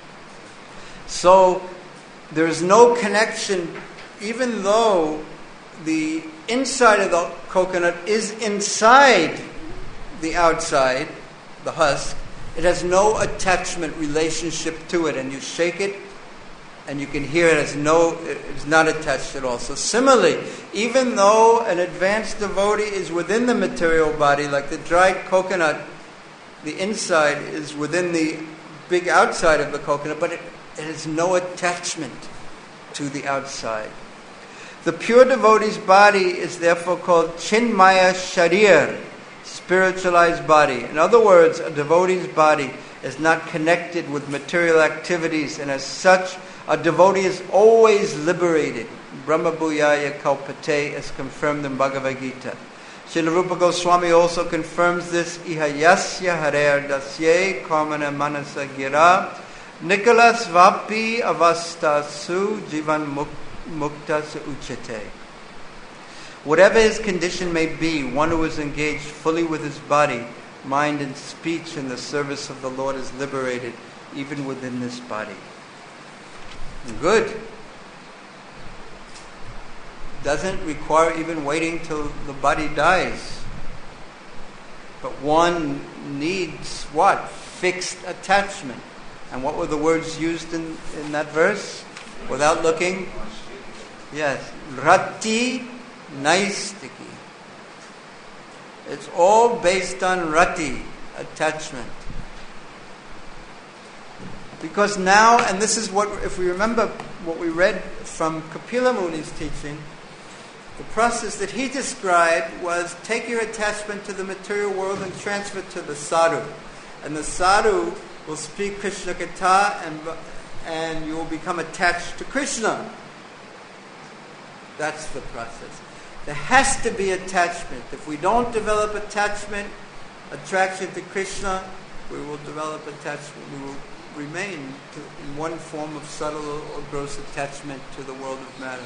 So there's no connection, even though the inside of the coconut is inside the outside, the husk, it has no attachment relationship to it, and you shake it and you can hear it's not attached at all. So similarly, even though an advanced devotee is within the material body, like the dried coconut, the inside is within the big outside of the coconut, but it has no attachment to the outside. The pure devotee's body is therefore called Chinmaya Sharir, spiritualized body. In other words, a devotee's body is not connected with material activities, and as such, a devotee is always liberated. Brahma Bhuyaya Kalpate is confirmed in Bhagavad Gita. Srila Rupa Goswami also confirms this. Ihayasya harer dasye karmana manasa gira Nicholas Vapi Avastasu Jivan Mukta Uchate. Whatever his condition may be, one who is engaged fully with his body, mind, and speech in the service of the Lord is liberated, even within this body. Good. Doesn't require even waiting till the body dies. But one needs what? Fixed attachment. And what were the words used in that verse? Without looking? Yes. Rati Naistiki. It's all based on rati, attachment. Because now, and this is what, if we remember what we read from Kapila Muni's teaching, the process that he described was take your attachment to the material world and transfer it to the sadhu. And the sadhu will speak Krishna Katha and you will become attached to Krishna. That's the process. There has to be attachment. If we don't develop attachment, attraction to Krishna, we will develop attachment. We will remain in one form of subtle or gross attachment to the world of matter.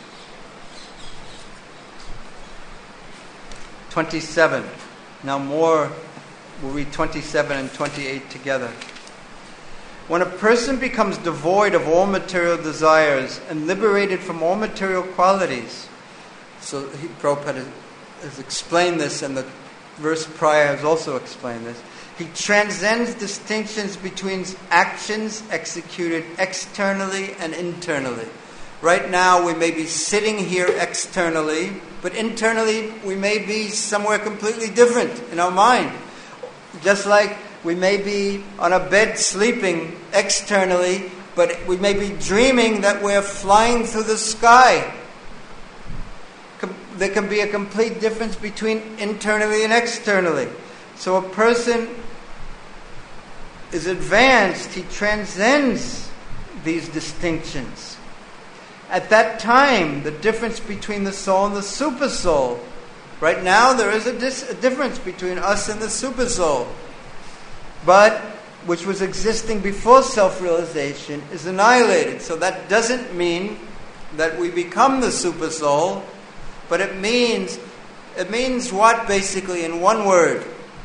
27. Now more, we'll read 27 and 28 together. When a person becomes devoid of all material desires and liberated from all material qualities, so Prabhupada has explained this, and the verse prior has also explained this, he transcends distinctions between actions executed externally and internally. Right now we may be sitting here externally, but internally we may be somewhere completely different in our mind. Just like we may be on a bed sleeping externally, but we may be dreaming that we're flying through the sky. There can be a complete difference between internally and externally. So a person is advanced, he transcends these distinctions. At that time, the difference between the soul and the super soul. Right now, there is a difference between us and the super soul. But, which was existing before self-realization, is annihilated. So that doesn't mean that we become the super soul, but it means what basically in one word?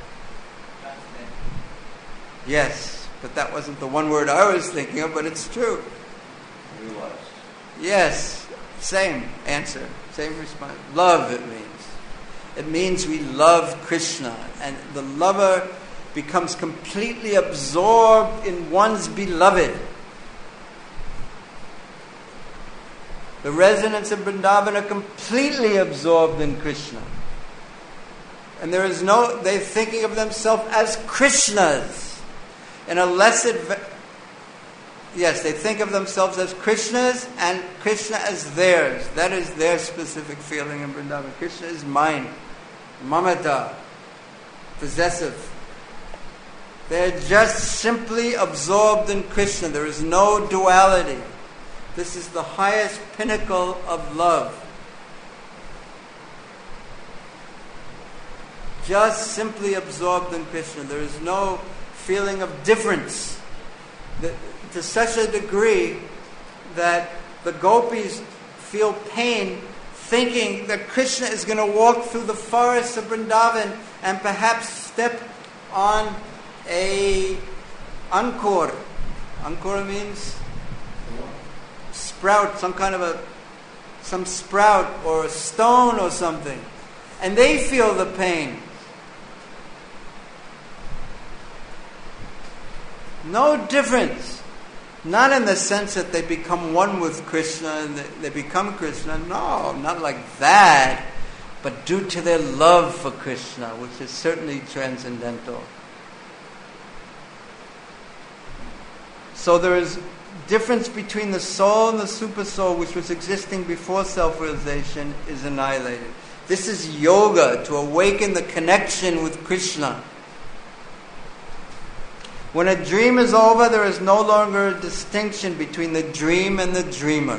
Yes, but that wasn't the one word I was thinking of, but it's true. Realized. Yes, same answer, same response. Love, it means. It means we love Krishna, and the lover becomes completely absorbed in one's beloved. The residents of Vrindavan are completely absorbed in Krishna. And they're thinking of themselves as Krishnas. In a yes, they think of themselves as Krishnas and Krishna as theirs. That is their specific feeling in Vrindavan. Krishna is mine. Mamata. Possessive. They're just simply absorbed in Krishna. There is no duality. This is the highest pinnacle of love. Just simply absorbed in Krishna. There is no feeling of difference. To such a degree that the gopis feel pain thinking that Krishna is going to walk through the forests of Vrindavan and perhaps step on a ankur. Ankur means sprout, some sprout or a stone or something. And they feel the pain. No difference. Not in the sense that they become one with Krishna and they become Krishna. No, not like that. But due to their love for Krishna, which is certainly transcendental. So there is difference between the soul and the supersoul, which was existing before self-realization, is annihilated. This is yoga, to awaken the connection with Krishna. When a dream is over, there is no longer a distinction between the dream and the dreamer.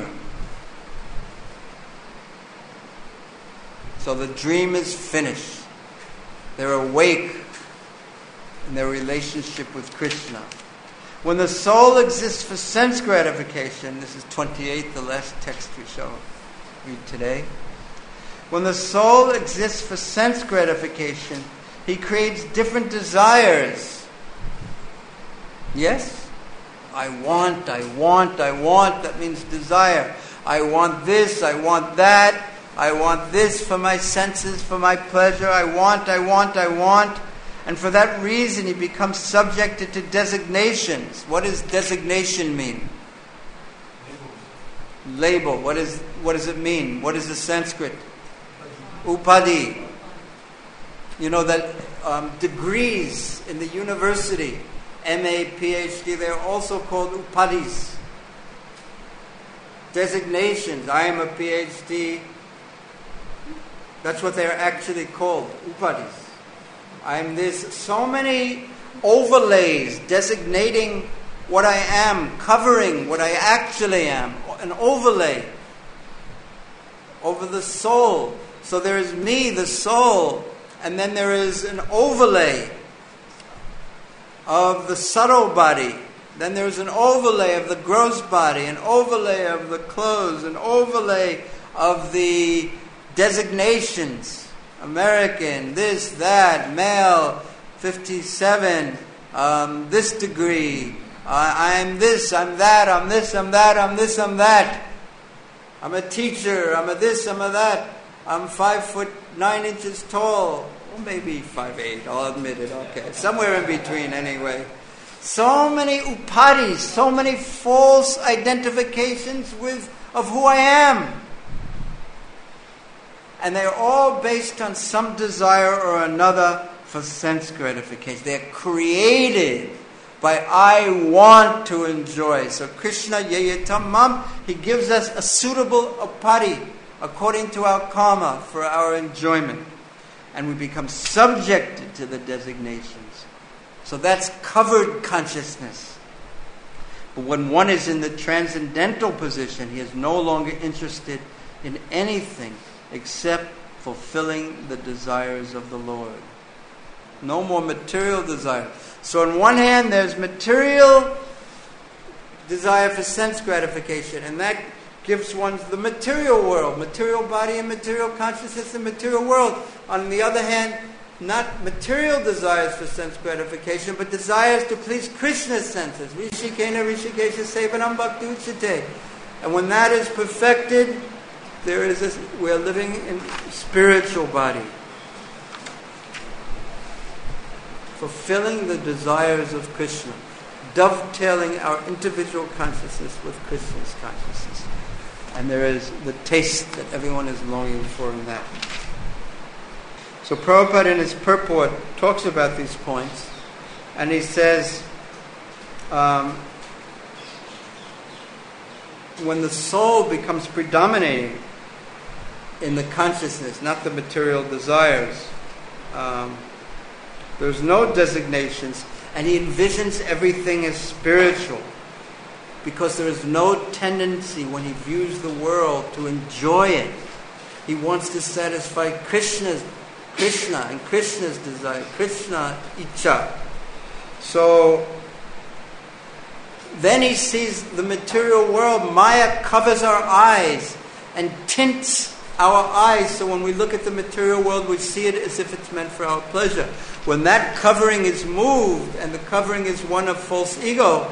So the dream is finished. They're awake in their relationship with Krishna. When the soul exists for sense gratification, this is 28, the last text we shall read today. When the soul exists for sense gratification, he creates different desires. Yes? I want. That means desire. I want this, I want that. I want this for my senses, for my pleasure. I want. And for that reason, he becomes subjected to designations. What does designation mean? Label. What does it mean? What is the Sanskrit? Upadi. You know that degrees in the university, MA, PhD, they're also called upadis. Designations. I am a PhD. That's what they're actually called, upadis. I'm this. So many overlays designating what I am, covering what I actually am. An overlay over the soul. So there is me, the soul, and then there is an overlay of the subtle body. Then there's an overlay of the gross body, an overlay of the clothes, an overlay of the designations. American, this, that, male, 57, this degree, I'm this, I'm that, I'm this, I'm that, I'm this, I'm that. I'm a teacher, I'm a this, I'm a that. I'm 5'9" tall, or maybe 5'8", I'll admit it, okay. Somewhere in between anyway. So many upadis, so many false identifications of who I am. And they're all based on some desire or another for sense gratification. They're created by I want to enjoy. So Krishna Yayatamam, he gives us a suitable upadi according to our karma for our enjoyment. And we become subjected to the designations. So that's covered consciousness. But when one is in the transcendental position, he is no longer interested in anything except fulfilling the desires of the Lord. No more material desire. So on one hand, there's material desire for sense gratification, and that gives one the material world, material body and material consciousness and material world. On the other hand, not material desires for sense gratification, but desires to please Krishna's senses. Rishikena Rishikesha Sevanam Bhakti Uchite. And when that is perfected, we're living in spiritual body, fulfilling the desires of Krishna, dovetailing our individual consciousness with Krishna's consciousness. And there is the taste that everyone is longing for in that. So Prabhupada in his purport talks about these points, and he says, when the soul becomes predominating in the consciousness, not the material desires, there's no designations, and he envisions everything as spiritual, because there is no tendency when he views the world to enjoy it. He wants to satisfy Krishna and Krishna's desire, Krishna Icha. So then he sees the material world. Maya covers our eyes and tints our eyes, so when we look at the material world, we see it as if it's meant for our pleasure. When that covering is moved, and the covering is one of false ego,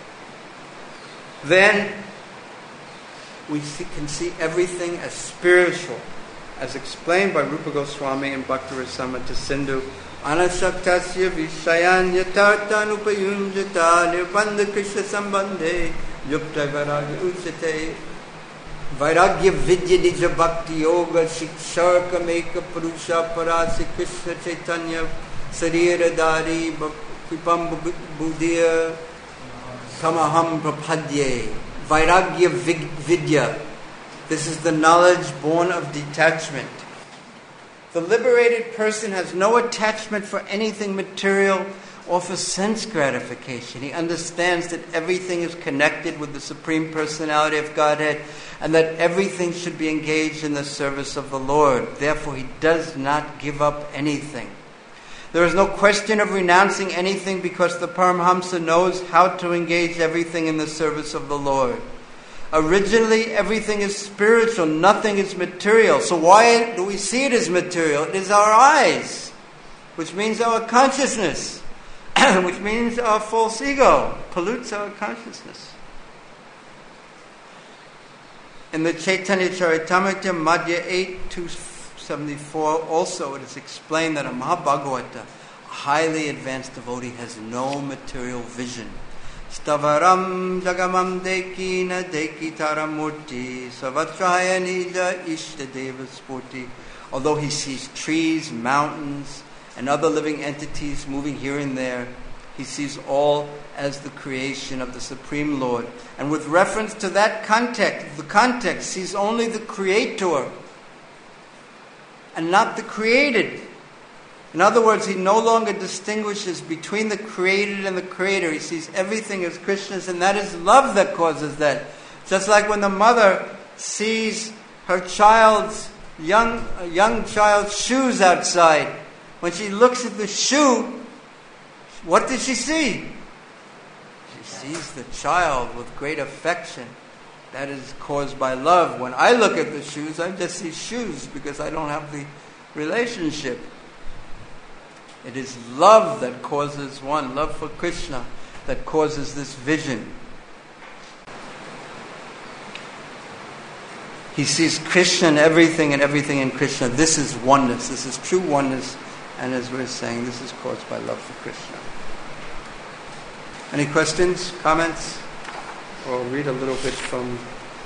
then we can see everything as spiritual, as explained by Rupa Goswami in Bhakti Rasamrita Sindhu. Anashaktasya vishayan yatartan upayunjata nirbandha krishna sambandhe yukta vairagya uchate vairagya vidya nija bhakti yoga shiksharka meka purusha parasi krishna chaitanya sarira dari kripam buddhiya Tamaham prapadye. Vairagya vidya. This is the knowledge born of detachment. The liberated person has no attachment for anything material or for sense gratification. He understands that everything is connected with the Supreme Personality of Godhead and that everything should be engaged in the service of the Lord. Therefore, he does not give up anything. There is no question of renouncing anything because the Paramhamsa knows how to engage everything in the service of the Lord. Originally, everything is spiritual, nothing is material. So why do we see it as material? It is our eyes, which means our consciousness, which means our false ego, pollutes our consciousness. In the Chaitanya Charitamrita, Madhya 8, 274, also it is explained that a Mahabhagavata, a highly advanced devotee, has no material vision. Stavaram jagamam deki na deki taramurti savatraya nija ishtadeva spurti. Although he sees trees, mountains, and other living entities moving here and there, he sees all as the creation of the Supreme Lord. And with reference to that context, the context sees only the Creator and not the created. In other words, he no longer distinguishes between the created and the creator. He sees everything as Krishna's, and that is love that causes that. Just like when the mother sees her child's young child's shoes outside. When she looks at the shoe, what does she see? She sees the child with great affection. That is caused by love. When I look at the shoes, I just see shoes because I don't have the relationship. It is love that causes one, love for Krishna, that causes this vision. He sees Krishna in everything and everything in Krishna. This is oneness. This is true oneness. And as we're saying, this is caused by love for Krishna. Any questions, comments? Or I'll read a little bit from...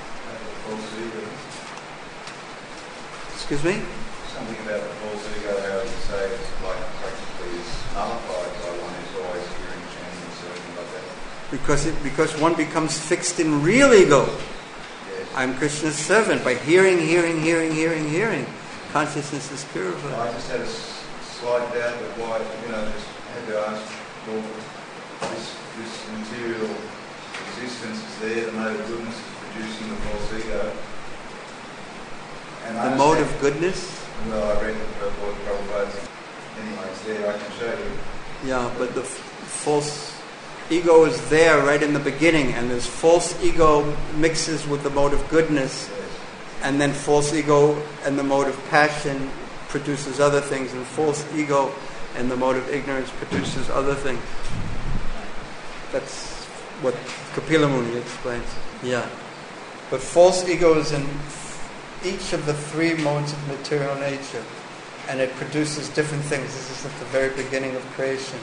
Excuse me? Something about the false ego, how you say it's like practically is nullified by one who's always hearing, chanting, and serving like that. Because one becomes fixed in real ego. Yes. I'm Krishna's servant. By hearing. Consciousness is purified. I just had a slight doubt of why, just had to ask, well, this material existence is there, the mode of goodness is producing the false ego. And The mode of goodness? Well, I read the Prabhupada's. Anyway, it's there, I can show you. Yeah, but the false ego is there right in the beginning, and this false ego mixes with the mode of goodness, Yes. and then false ego and the mode of passion produces other things, and false ego and the mode of ignorance produces other things. That's what Kapila Muni explains. Yeah. But false ego is in each of the three modes of material nature, and it produces different things. This is at the very beginning of creation.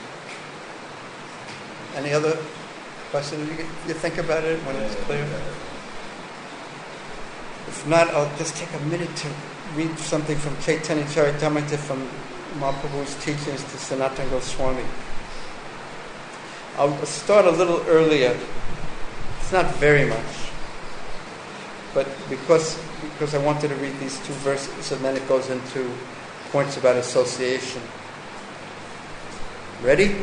Any other questions? You think about it when it's clear? If not, I'll just take a minute to read something from Chaitanya Charitamrita from Mahaprabhu's teachings to Sanatana Goswami. I'll start a little earlier. It's not very much, but because I wanted to read these two verses, and then it goes into points about association. Ready?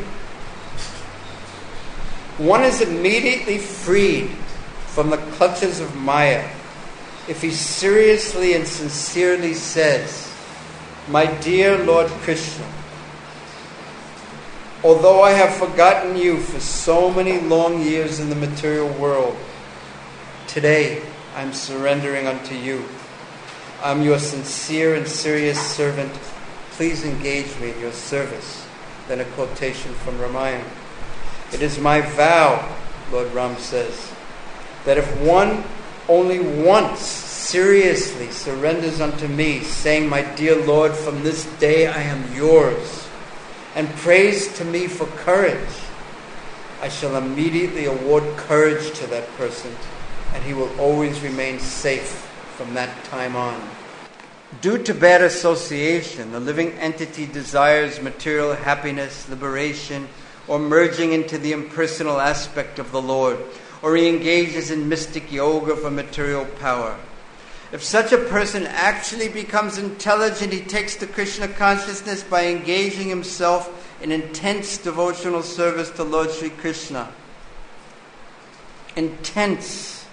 One is immediately freed from the clutches of Maya if he seriously and sincerely says, "My dear Lord Krishna, although I have forgotten you for so many long years in the material world, today I'm surrendering unto you. I'm your sincere and serious servant. Please engage me in your service." Then a quotation from Ramayana. "It is my vow," Lord Ram says, "that if one only once seriously surrenders unto me, saying, 'My dear Lord, from this day I am yours,' and prays to me for courage, I shall immediately award courage to that person, and he will always remain safe from that time on." Due to bad association, the living entity desires material happiness, liberation, or merging into the impersonal aspect of the Lord, or he engages in mystic yoga for material power. If such a person actually becomes intelligent, he takes to Krishna consciousness by engaging himself in intense devotional service to Lord Sri Krishna. Intense.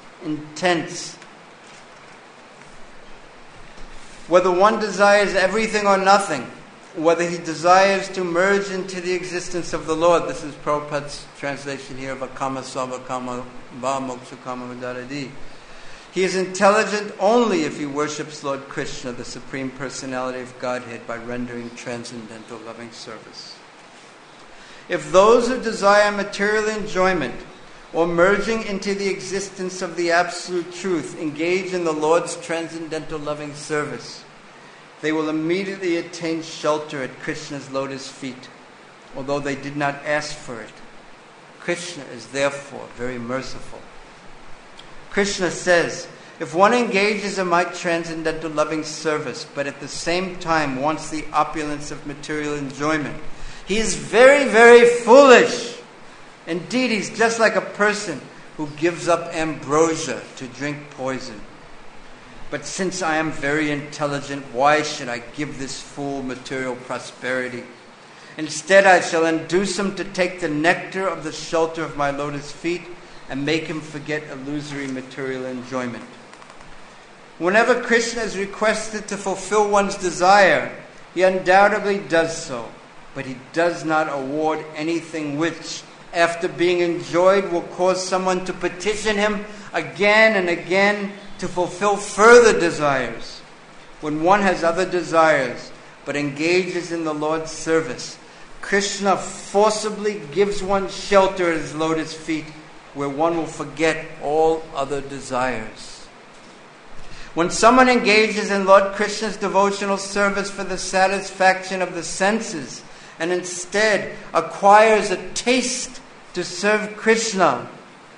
Whether one desires everything or nothing, whether he desires to merge into the existence of the Lord. This is Prabhupada's translation here of Akama Sarva Kama Va Moksha Kama Vidaradi. He is intelligent only if he worships Lord Krishna, the Supreme Personality of Godhead, by rendering transcendental loving service. If those who desire material enjoyment or merging into the existence of the Absolute Truth engage in the Lord's transcendental loving service, they will immediately attain shelter at Krishna's lotus feet, although they did not ask for it. Krishna is therefore very merciful. Krishna says, if one engages in my transcendental loving service, but at the same time wants the opulence of material enjoyment, he is very, very foolish. Indeed, he's just like a person who gives up ambrosia to drink poison. But since I am very intelligent, why should I give this fool material prosperity? Instead, I shall induce him to take the nectar of the shelter of my lotus feet and make him forget illusory material enjoyment. Whenever Krishna is requested to fulfill one's desire, he undoubtedly does so, but he does not award anything which, after being enjoyed, will cause someone to petition him again and again to fulfill further desires. When one has other desires but engages in the Lord's service, Krishna forcibly gives one shelter at his lotus feet, where one will forget all other desires. When someone engages in Lord Krishna's devotional service for the satisfaction of the senses and instead acquires a taste to serve Krishna,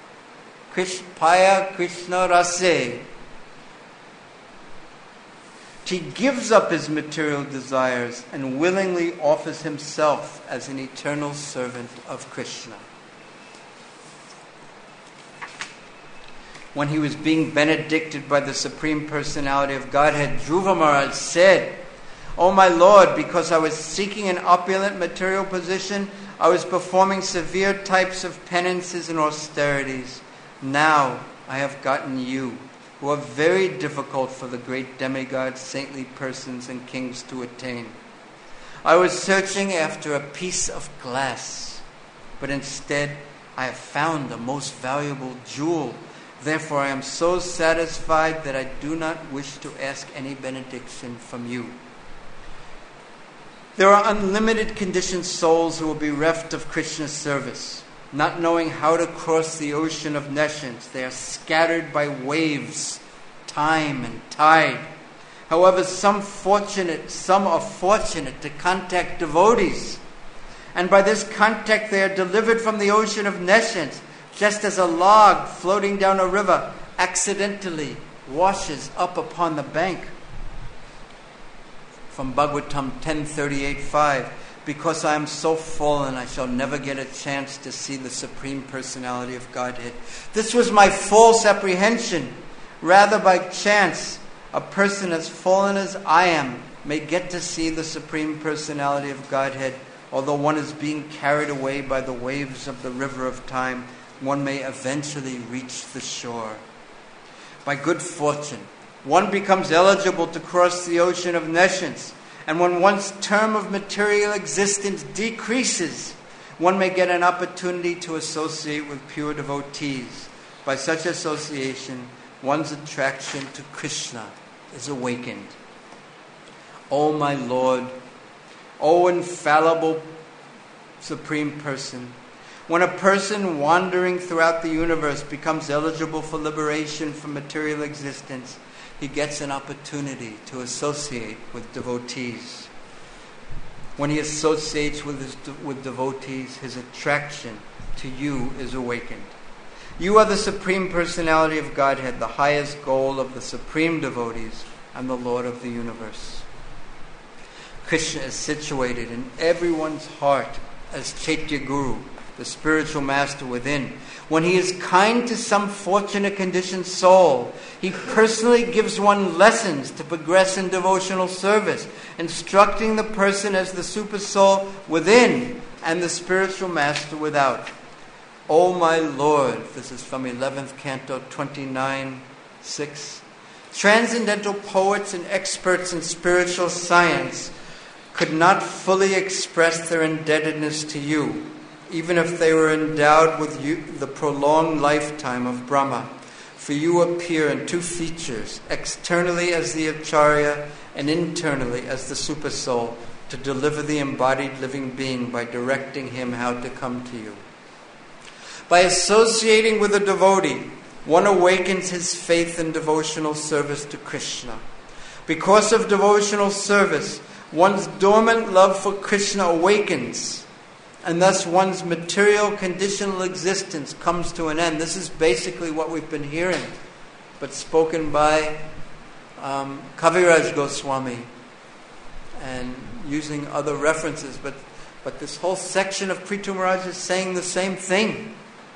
Paya Krishna Rase, he gives up his material desires and willingly offers himself as an eternal servant of Krishna. When he was being benedicted by the Supreme Personality of Godhead, Dhruva Maharaj said, "O my Lord, because I was seeking an opulent material position, I was performing severe types of penances and austerities. Now I have gotten you, who are very difficult for the great demigods, saintly persons, and kings to attain. I was searching after a piece of glass, but instead I have found a most valuable jewel. Therefore I am so satisfied that I do not wish to ask any benediction from you." There are unlimited conditioned souls who will be reft of Krishna's service. Not knowing how to cross the ocean of nescience, they are scattered by waves, time and tide. However, some are fortunate to contact devotees, and by this contact they are delivered from the ocean of nescience, just as a log floating down a river accidentally washes up upon the bank. From Bhagavatam 10:38-5, because I am so fallen, I shall never get a chance to see the Supreme Personality of Godhead. This was my false apprehension. Rather, by chance, a person as fallen as I am may get to see the Supreme Personality of Godhead. Although one is being carried away by the waves of the river of time, one may eventually reach the shore. By good fortune, one becomes eligible to cross the ocean of nescience, and when one's term of material existence decreases, one may get an opportunity to associate with pure devotees. By such association, one's attraction to Krishna is awakened. O my Lord, O infallible Supreme Person, when a person wandering throughout the universe becomes eligible for liberation from material existence, he gets an opportunity to associate with devotees. When he associates with devotees, his attraction to you is awakened. You are the Supreme Personality of Godhead, the highest goal of the supreme devotees, and the Lord of the universe. Krishna is situated in everyone's heart as Chaitya Guru, the spiritual master within. When he is kind to some fortunate conditioned soul, he personally gives one lessons to progress in devotional service, instructing the person as the super soul within and the spiritual master without. O my Lord, this is from 11th Canto 29:6. Transcendental poets and experts in spiritual science could not fully express their indebtedness to you, even if they were endowed with the prolonged lifetime of Brahma. For you appear in two features, externally as the Acharya and internally as the Super Soul, to deliver the embodied living being by directing him how to come to you. By associating with a devotee, one awakens his faith in devotional service to Krishna. Because of devotional service, one's dormant love for Krishna awakens, and thus one's material conditional existence comes to an end. This is basically what we've been hearing, but spoken by Kaviraj Goswami and using other references. But this whole section of Prithu Maharaj is saying the same thing.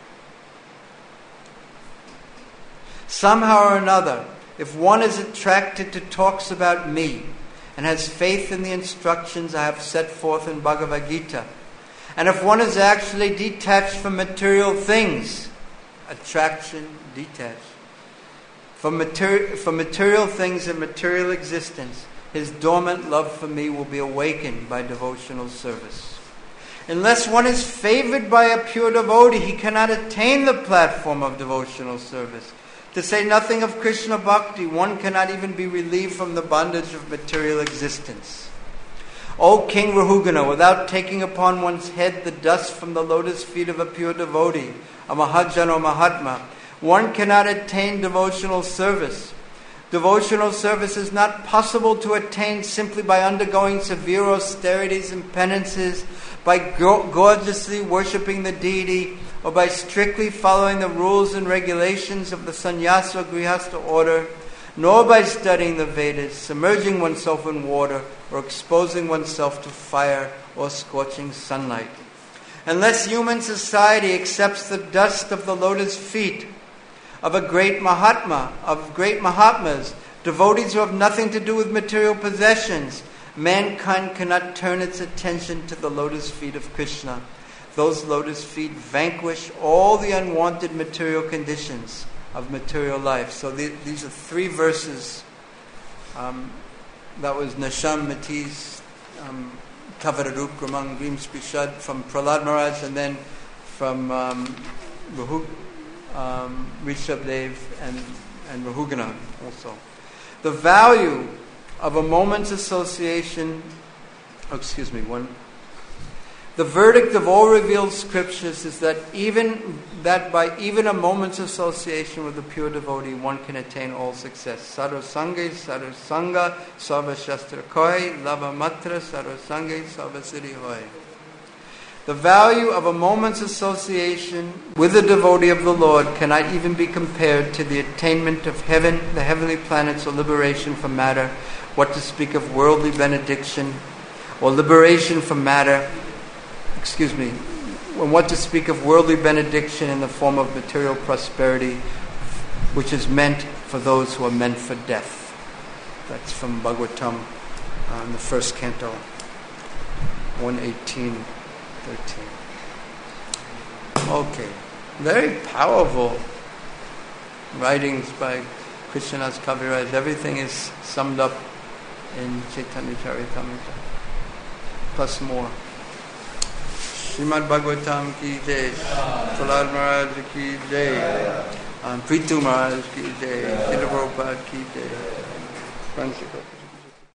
Somehow or another, if one is attracted to talks about me and has faith in the instructions I have set forth in Bhagavad Gita, and if one is actually detached from material things, attraction, detached, from material things and material existence, his dormant love for me will be awakened by devotional service. Unless one is favored by a pure devotee, he cannot attain the platform of devotional service. To say nothing of Krishna Bhakti, one cannot even be relieved from the bondage of material existence. O King Rahugana, without taking upon one's head the dust from the lotus feet of a pure devotee, a Mahajan or Mahatma, one cannot attain devotional service. Devotional service is not possible to attain simply by undergoing severe austerities and penances, by gorgeously worshipping the deity, or by strictly following the rules and regulations of the sannyasa or grihastha order, nor by studying the Vedas, submerging oneself in water, or exposing oneself to fire or scorching sunlight. Unless human society accepts the dust of the lotus feet of a great Mahatma, of great Mahatmas, devotees who have nothing to do with material possessions, mankind cannot turn its attention to the lotus feet of Krishna. Those lotus feet vanquish all the unwanted material conditions of material life. So these are three verses. That was Nasham Mati's Kavararup Gramang Grim Spishad from Prahlad Maharaj, and then from Rishabdev and Rahugana also. The value of a moment's association, the verdict of all revealed scriptures is that by even a moment's association with a pure devotee, one can attain all success. Sadhu Sange, Sadhu Sangha, Sarva Shastra Koi, Lava Matra, Sadhu Sange, Sarva Siddhi Hoy. The value of a moment's association with a devotee of the Lord cannot even be compared to the attainment of heaven, the heavenly planets, or liberation from matter. What to speak of worldly benediction or liberation from matter. What to speak of worldly benediction in the form of material prosperity, which is meant for those who are meant for death. That's from Bhagavatam, in the first canto, 118:13. Okay, very powerful writings by Krishnadas Kaviraj. Everything is summed up in Chaitanya Charitamrita, plus more. Srimad Bhagavatam ki jai, Prahlad Maharaj ki jai, Prithu Maharaj ki jai, Srila Prabhupada ki jai.